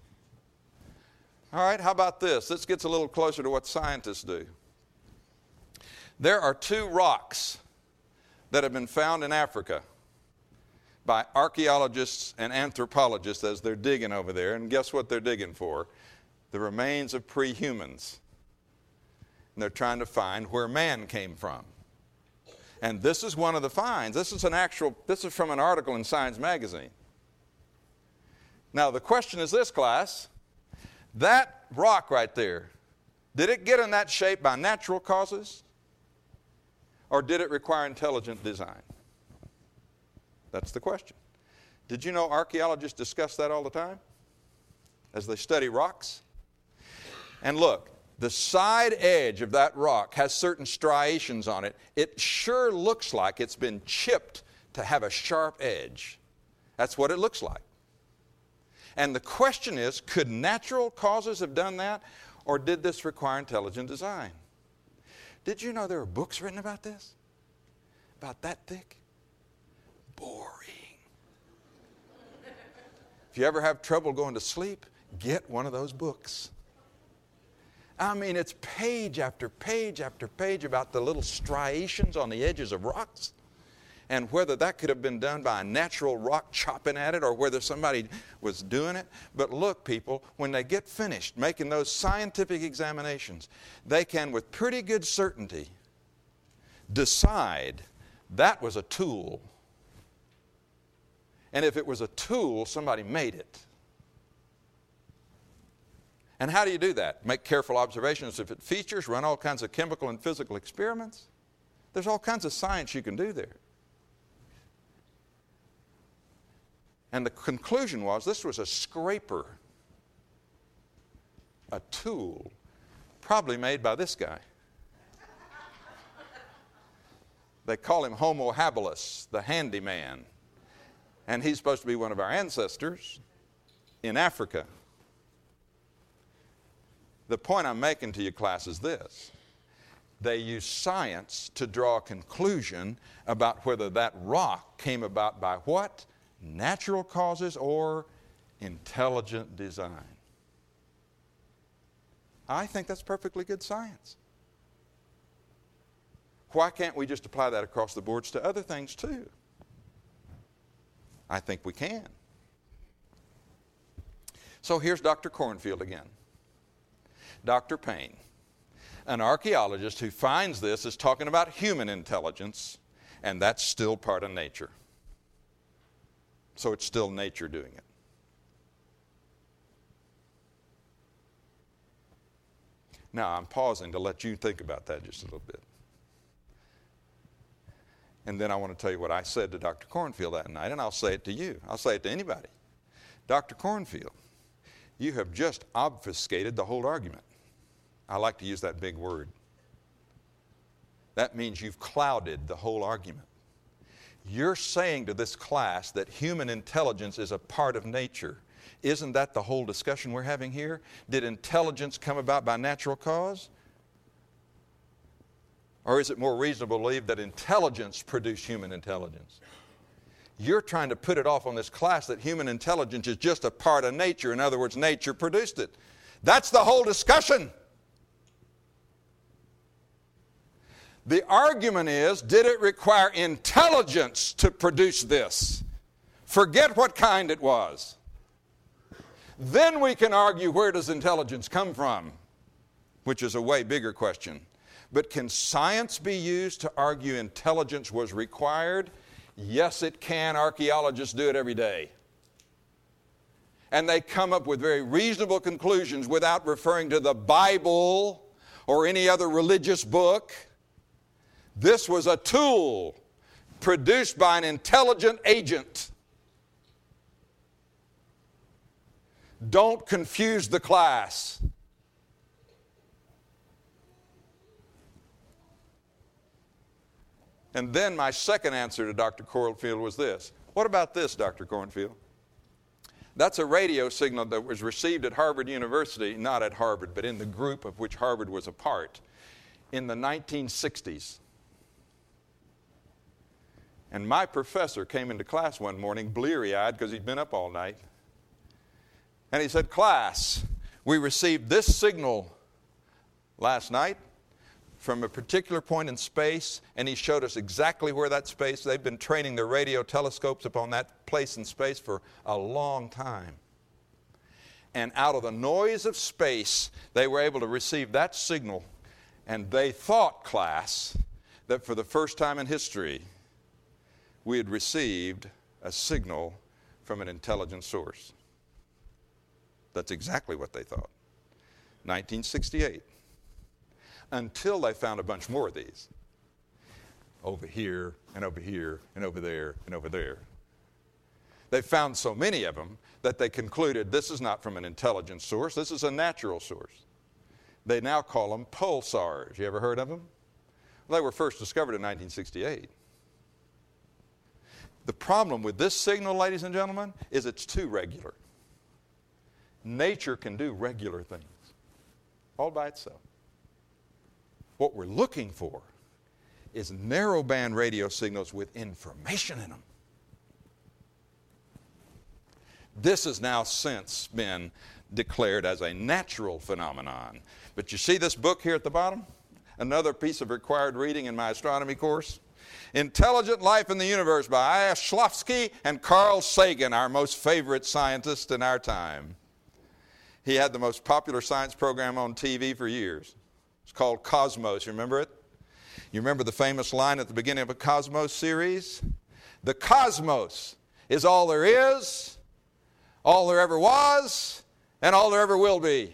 All right, how about this? This gets a little closer to what scientists do. There are 2 rocks that have been found in Africa by archaeologists and anthropologists as they're digging over there. And guess what they're digging for? The remains of pre-humans. And they're trying to find where man came from. And this is one of the finds. This is from an article in Science magazine. Now the question is this, class. That rock right there, did it get in that shape by natural causes? Or did it require intelligent design? That's the question. Did you know archaeologists discuss that all the time as they study rocks? And look, the side edge of that rock has certain striations on it. It sure looks like it's been chipped to have a sharp edge. That's what it looks like. And the question is, could natural causes have done that, or did this require intelligent design? Did you know there are books written about this? About that thick? Boring. If you ever have trouble going to sleep, get one of those books. I mean, it's page after page after page about the little striations on the edges of rocks, and whether that could have been done by a natural rock chopping at it or whether somebody was doing it. But look, people, when they get finished making those scientific examinations, they can with pretty good certainty decide that was a tool. And if it was a tool, somebody made it. And how do you do that? Make careful observations of its features, run all kinds of chemical and physical experiments. There's all kinds of science you can do there. And the conclusion was this was a scraper, a tool, probably made by this guy. They call him Homo habilis, the handyman. And he's supposed to be one of our ancestors in Africa. The point I'm making to you, class, is this. They use science to draw a conclusion about whether that rock came about by what? Natural causes or intelligent design. I think that's perfectly good science. Why can't we just apply that across the boards to other things too? I think we can. So here's Dr. Cornfield again. Dr. Payne, an archaeologist who finds this, is talking about human intelligence, and that's still part of nature. So it's still nature doing it. Now, I'm pausing to let you think about that just a little bit. And then I want to tell you what I said to Dr. Cornfield that night, and I'll say it to you. I'll say it to anybody. Dr. Cornfield, you have just obfuscated the whole argument. I like to use that big word. That means you've clouded the whole argument. You're saying to this class that human intelligence is a part of nature. Isn't that the whole discussion we're having here? Did intelligence come about by natural cause? Or is it more reasonable to believe that intelligence produced human intelligence? You're trying to put it off on this class that human intelligence is just a part of nature. In other words, nature produced it. That's the whole discussion. The argument is, did it require intelligence to produce this? Forget what kind it was. Then we can argue, where does intelligence come from? Which is a way bigger question. But can science be used to argue intelligence was required? Yes, it can. Archaeologists do it every day. And they come up with very reasonable conclusions without referring to the Bible or any other religious book. This was a tool produced by an intelligent agent. Don't confuse the class. And then my second answer to Dr. Cornfield was this. What about this, Dr. Cornfield? That's a radio signal that was received at Harvard University, not at Harvard, but in the group of which Harvard was a part, in the 1960s. And my professor came into class one morning, bleary-eyed, because he'd been up all night. And he said, "Class, we received this signal last night from a particular point in space," and he showed us exactly where that space. They've been training their radio telescopes upon that place in space for a long time. And out of the noise of space, they were able to receive that signal. And they thought, class, that for the first time in history, we had received a signal from an intelligent source. That's exactly what they thought. 1968. Until they found a bunch more of these. Over here, and over here, and over there, and over there. They found so many of them that they concluded this is not from an intelligent source, this is a natural source. They now call them pulsars. You ever heard of them? Well, they were first discovered in 1968. The problem with this signal, ladies and gentlemen, is it's too regular. Nature can do regular things all by itself. What we're looking for is narrowband radio signals with information in them. This has now since been declared as a natural phenomenon. But you see this book here at the bottom? Another piece of required reading in my astronomy course. Intelligent Life in the Universe by I.S. Shklovsky and Carl Sagan, our most favorite scientist in our time. He had the most popular science program on TV for years. It's called Cosmos. You remember it? You remember the famous line at the beginning of a Cosmos series? The cosmos is all there is, all there ever was, and all there ever will be.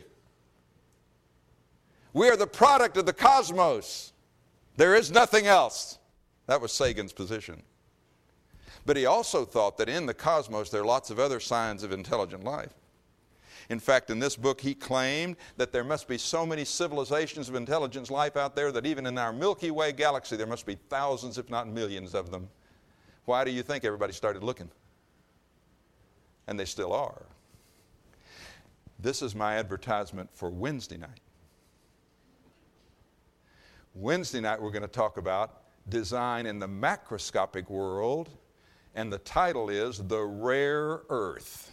We are the product of the cosmos. There is nothing else. That was Sagan's position. But he also thought that in the cosmos there are lots of other signs of intelligent life. In fact, in this book, he claimed that there must be so many civilizations of intelligent life out there that even in our Milky Way galaxy, there must be thousands, if not millions of them. Why do you think everybody started looking? And they still are. This is my advertisement for Wednesday night. Wednesday night, we're going to talk about design in the macroscopic world, and the title is The Rare Earth.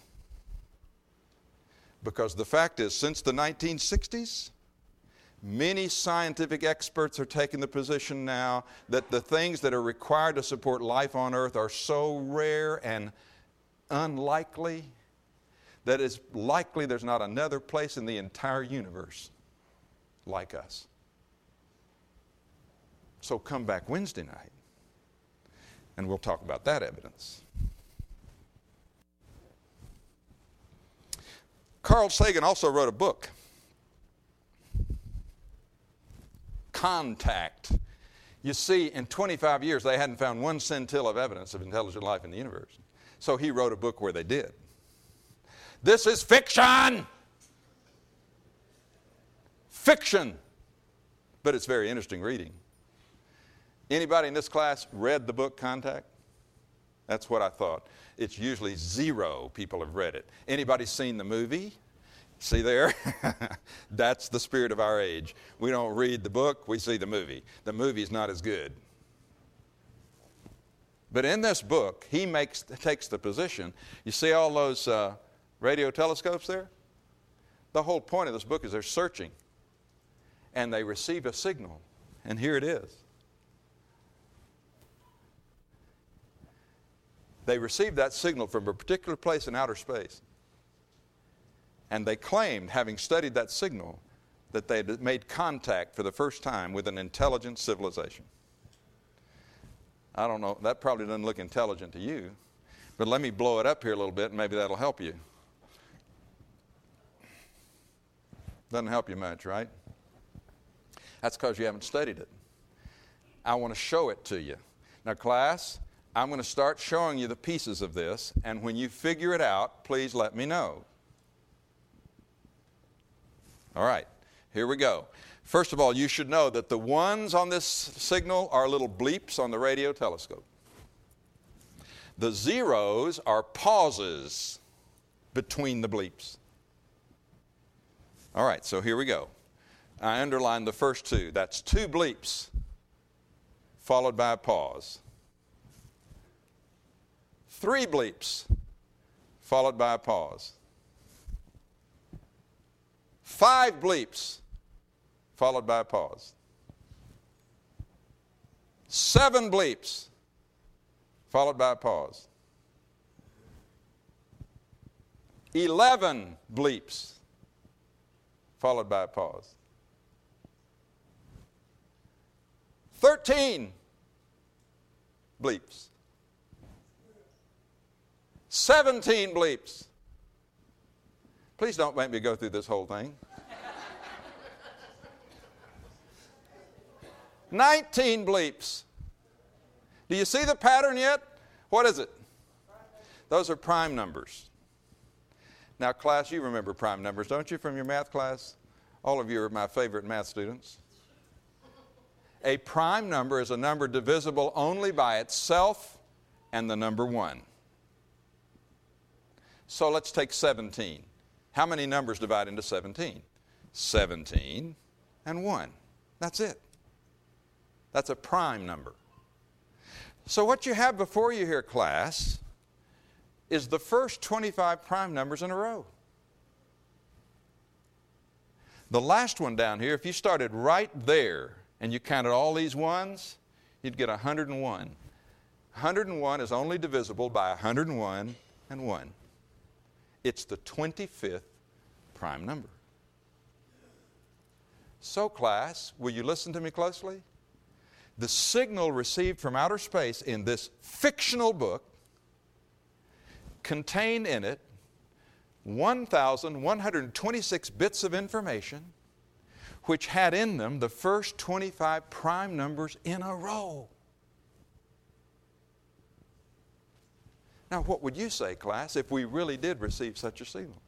Because the fact is, since the 1960s, many scientific experts are taking the position now that the things that are required to support life on Earth are so rare and unlikely that it's likely there's not another place in the entire universe like us. So come back Wednesday night, and we'll talk about that evidence. Carl Sagan also wrote a book, Contact. You see, in 25 years, they hadn't found one scintilla of evidence of intelligent life in the universe. So he wrote a book where they did. This is fiction! Fiction! But it's very interesting reading. Anybody in this class read the book Contact? That's what I thought. It's usually 0 people have read it. Anybody seen the movie? See there? That's the spirit of our age. We don't read the book, we see the movie. The movie's not as good. But in this book, he takes the position. You see all those radio telescopes there? The whole point of this book is they're searching. And they receive a signal. And here it is. They received that signal from a particular place in outer space. And they claimed, having studied that signal, that they had made contact for the first time with an intelligent civilization. I don't know, that probably doesn't look intelligent to you, but let me blow it up here a little bit and maybe that'll help you. Doesn't help you much, right? That's because you haven't studied it. I want to show it to you. Now, class, I'm going to start showing you the pieces of this, and when you figure it out, please let me know. All right, here we go. First of all, you should know that the ones on this signal are little bleeps on the radio telescope. The zeros are pauses between the bleeps. All right, so here we go. I underlined the first 2. That's 2 bleeps followed by a pause. 3 bleeps followed by a pause. 5 bleeps followed by a pause. 7 bleeps followed by a pause. 11 bleeps followed by a pause. 13 bleeps. 17 bleeps. Please don't make me go through this whole thing. 19 bleeps. Do you see the pattern yet? What is it? Those are prime numbers. Now, class, you remember prime numbers, don't you, from your math class? All of you are my favorite math students. A prime number is a number divisible only by itself and the number 1. So let's take 17. How many numbers divide into 17? 17 and 1. That's it. That's a prime number. So what you have before you here, class, is the first 25 prime numbers in a row. The last one down here, if you started right there and you counted all these ones, you'd get 101. 101 is only divisible by 101 and 1. It's the 25th prime number. So, class, will you listen to me closely? The signal received from outer space in this fictional book contained in it 1,126 bits of information which had in them the first 25 prime numbers in a row. Now, what would you say, class, if we really did receive such a signal?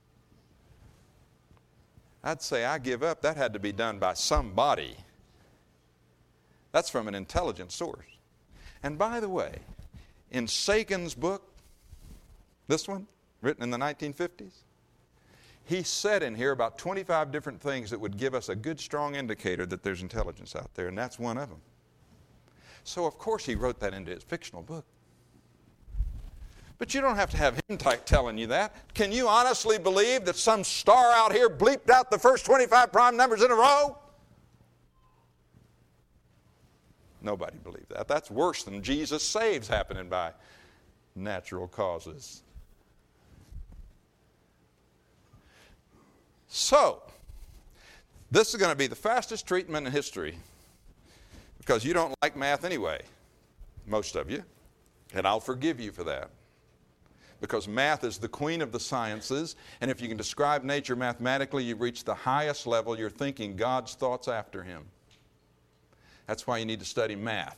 I'd say I give up. That had to be done by somebody. That's from an intelligent source. And by the way, in Sagan's book, this one, written in the 1950s, he said in here about 25 different things that would give us a good, strong indicator that there's intelligence out there, and that's one of them. So, of course, he wrote that into his fictional book. But you don't have to have him telling you that. Can you honestly believe that some star out here bleeped out the first 25 prime numbers in a row? Nobody believed that. That's worse than Jesus saves happening by natural causes. So, this is going to be the fastest treatment in history because you don't like math anyway, most of you, and I'll forgive you for that. Because math is the queen of the sciences, and if you can describe nature mathematically, you've reached the highest level. You're thinking God's thoughts after Him. That's why you need to study math.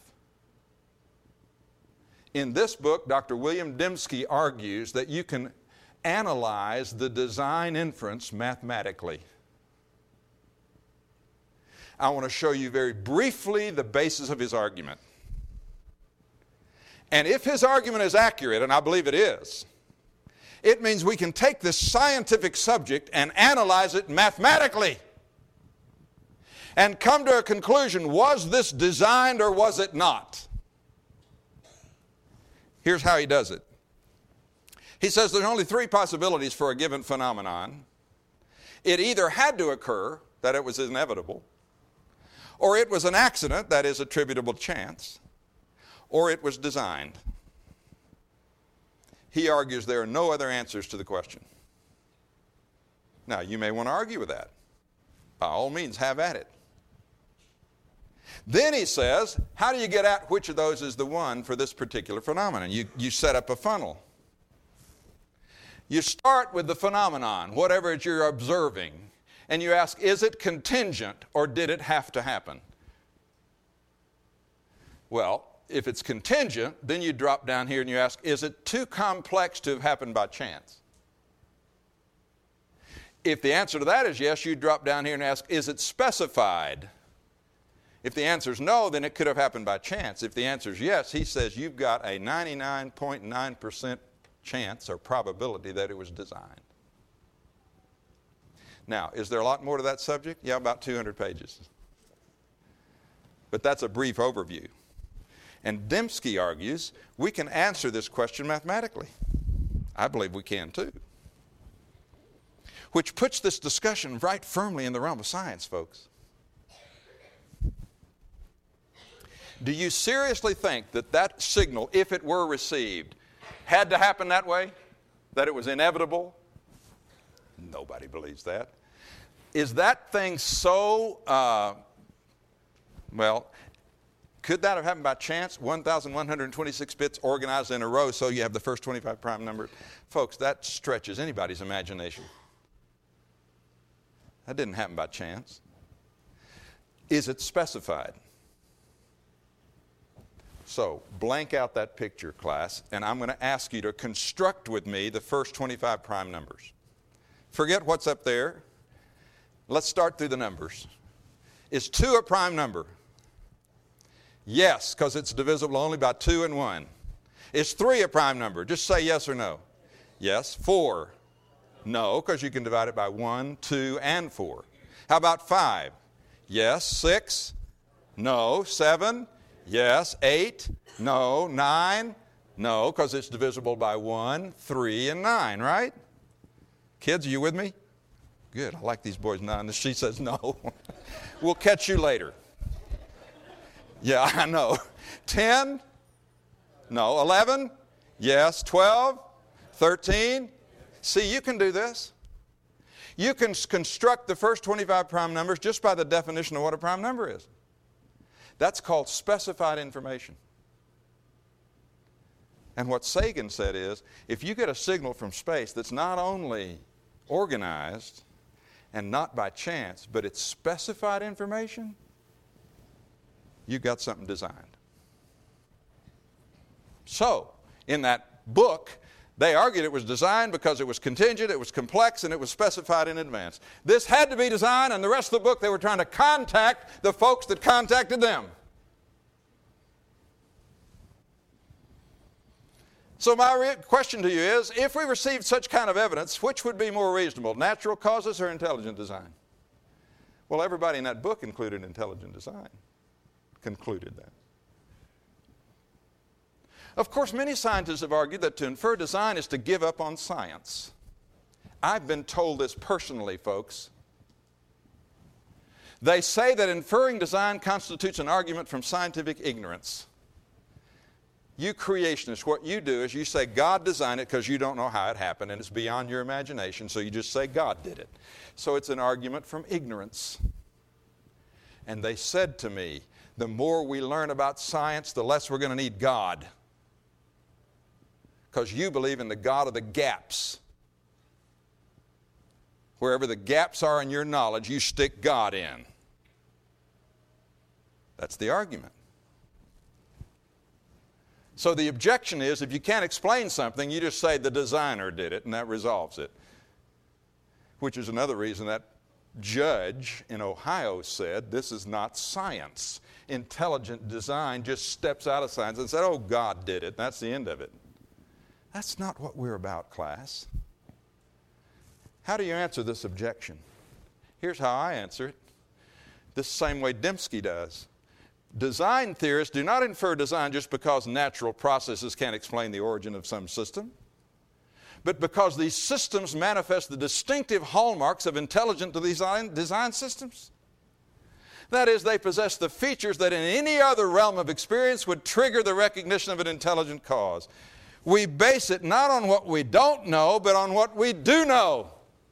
In this book, Dr. William Dembski argues that you can analyze the design inference mathematically. I want to show you very briefly the basis of his argument. And if his argument is accurate, and I believe it is, it means we can take this scientific subject and analyze it mathematically and come to a conclusion, was this designed or was it not? Here's how he does it. He says there's only three possibilities for a given phenomenon. It either had to occur, that it was inevitable, or it was an accident, that is attributable to chance, or it was designed. He argues there are no other answers to the question. Now, you may want to argue with that. By all means, have at it. Then he says, how do you get at which of those is the one for this particular phenomenon? You set up a funnel. You start with the phenomenon, whatever it is you're observing, and you ask, is it contingent or did it have to happen? Well, if it's contingent, then you drop down here and you ask, is it too complex to have happened by chance? If the answer to that is yes, you drop down here and ask, is it specified? If the answer is no, then it could have happened by chance. If the answer is yes, he says you've got a 99.9% chance or probability that it was designed. Now, is there a lot more to that subject? Yeah, about 200 pages. But that's a brief overview. And Dembski argues we can answer this question mathematically. I believe we can too. Which puts this discussion right firmly in the realm of science, folks. Do you seriously think that that signal, if it were received, had to happen that way? That it was inevitable? Nobody believes that. Is that thing so, could that have happened by chance? 1,126 bits organized in a row so you have the first 25 prime numbers? Folks, that stretches anybody's imagination. That didn't happen by chance. Is it specified? So, blank out that picture, class, and I'm going to ask you to construct with me the first 25 prime numbers. Forget what's up there. Let's start through the numbers. Is 2 a prime number? Yes, because it's divisible only by 2 and 1. Is 3 a prime number? Just say yes or no. Yes. 4? No, because you can divide it by 1, 2, and 4. How about 5? Yes. 6? No. 7? Yes. 8? No. 9? No, because it's divisible by 1, 3, and 9, right? Kids, are you with me? Good. I like these boys nodding. She says no. We'll catch you later. Yeah, I know. 10? No. 11? Yes. 12? 13? See, you can do this. You can construct the first 25 prime numbers just by the definition of what a prime number is. That's called specified information. And what Sagan said is, if you get a signal from space that's not only organized and not by chance, but it's specified information, you've got something designed. So, in that book, they argued it was designed because it was contingent, it was complex, and it was specified in advance. This had to be designed, and the rest of the book they were trying to contact the folks that contacted them. So my question to you is, if we received such kind of evidence, which would be more reasonable, natural causes or intelligent design? Well, everybody in that book included intelligent design. Concluded that. Of course, many scientists have argued that to infer design is to give up on science. I've been told this personally, folks. They say that inferring design constitutes an argument from scientific ignorance. You creationists, what you do is you say God designed it because you don't know how it happened and it's beyond your imagination, so you just say God did it. So it's an argument from ignorance. And they said to me, the more we learn about science, the less we're going to need God. Because you believe in the God of the gaps. Wherever the gaps are in your knowledge, you stick God in. That's the argument. So the objection is, if you can't explain something, you just say the designer did it, and that resolves it. Which is another reason that judge in Ohio said, this is not science. intelligent design just steps out of science and says, oh, God did it. That's the end of it. That's not what we're about, class. How do you answer this objection? Here's how I answer it. The same way Dembski does. Design theorists do not infer design just because natural processes can't explain the origin of some system, but because these systems manifest the distinctive hallmarks of intelligent design systems. That is, they possess the features that in any other realm of experience would trigger the recognition of an intelligent cause. We base it not on what we don't know, but on what we do know.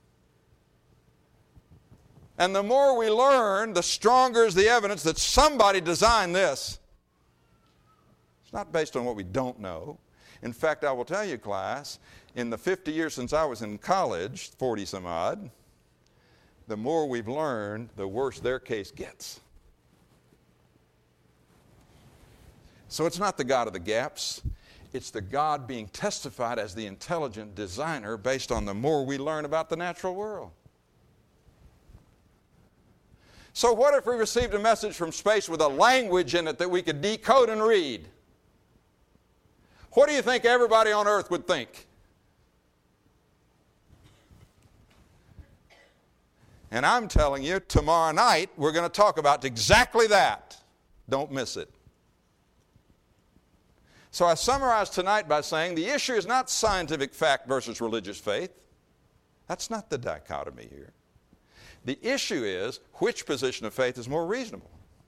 And the more we learn, the stronger is the evidence that somebody designed this. It's not based on what we don't know. In fact, I will tell you, class, in the 50 years since I was in college, 40 some odd, the more we've learned, the worse their case gets. So it's not the God of the gaps. It's the God being testified as the intelligent designer based on the more we learn about the natural world. So what if we received a message from space with a language in it that we could decode and read? What do you think everybody on earth would think? And I'm telling you, tomorrow night we're going to talk about exactly that. Don't miss it. So I summarize tonight by saying the issue is not scientific fact versus religious faith. That's not the dichotomy here. The issue is which position of faith is more reasonable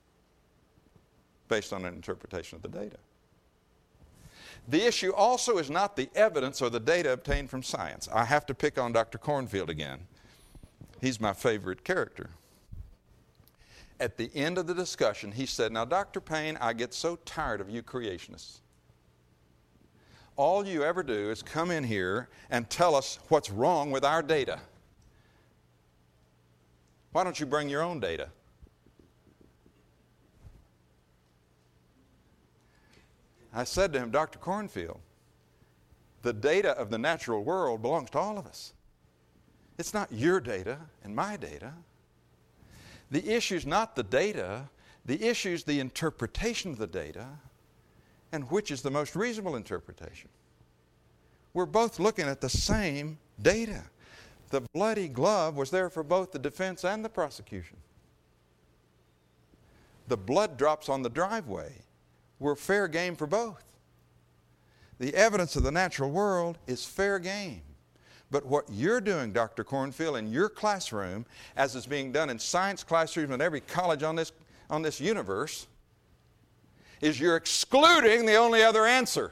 based on an interpretation of the data. The issue also is not the evidence or the data obtained from science. I have to pick on Dr. Cornfield again. He's my favorite character. At the end of the discussion, he said, now, Dr. Payne, I get so tired of you creationists. All you ever do is come in here and tell us what's wrong with our data. Why don't you bring your own data? I said to him, Dr. Cornfield, the data of the natural world belongs to all of us. It's not your data and my data. The issue is not the data. The issue is the interpretation of the data and which is the most reasonable interpretation. We're both looking at the same data. The bloody glove was there for both the defense and the prosecution. The blood drops on the driveway were fair game for both. The evidence of the natural world is fair game. But what you're doing, Dr. Cornfield, in your classroom, as is being done in science classrooms in every college on this universe, is you're excluding the only other answer.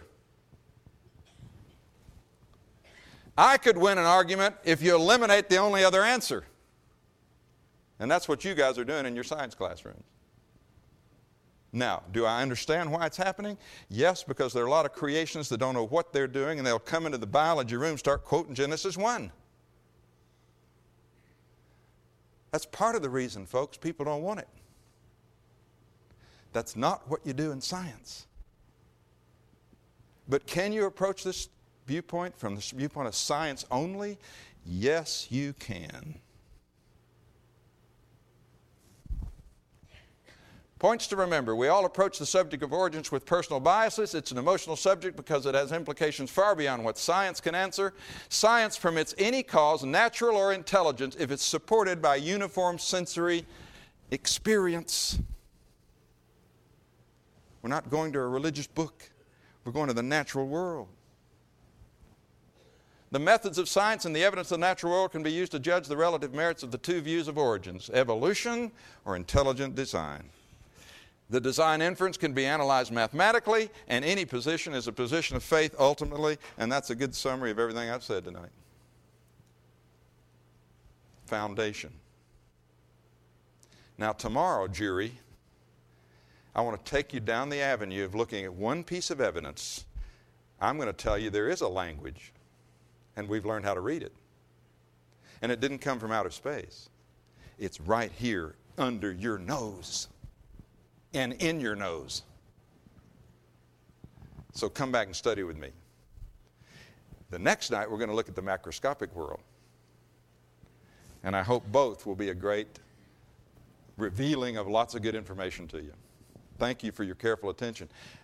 I could win an argument if you eliminate the only other answer. And that's what you guys are doing in your science classrooms. Now, do I understand why it's happening? Yes, because there are a lot of creationists that don't know what they're doing, and they'll come into the biology room and start quoting Genesis 1. That's part of the reason, folks, people don't want it. That's not what you do in science. But can you approach this viewpoint from the viewpoint of science only? Yes, you can. Points to remember. We all approach the subject of origins with personal biases. It's an emotional subject because it has implications far beyond what science can answer. Science permits any cause, natural or intelligent, if it's supported by uniform sensory experience. We're not going to a religious book. We're going to the natural world. The methods of science and the evidence of the natural world can be used to judge the relative merits of the two views of origins, evolution or intelligent design. The design inference can be analyzed mathematically, and any position is a position of faith ultimately, and that's a good summary of everything I've said tonight. Foundation. Now tomorrow, jury, I want to take you down the avenue of looking at one piece of evidence. I'm going to tell you there is a language, and we've learned how to read it. And it didn't come from outer space. It's right here under your nose and in your nose. So come back and study with me. The next night we're going to look at the macroscopic world. And I hope both will be a great revealing of lots of good information to you. Thank you for your careful attention.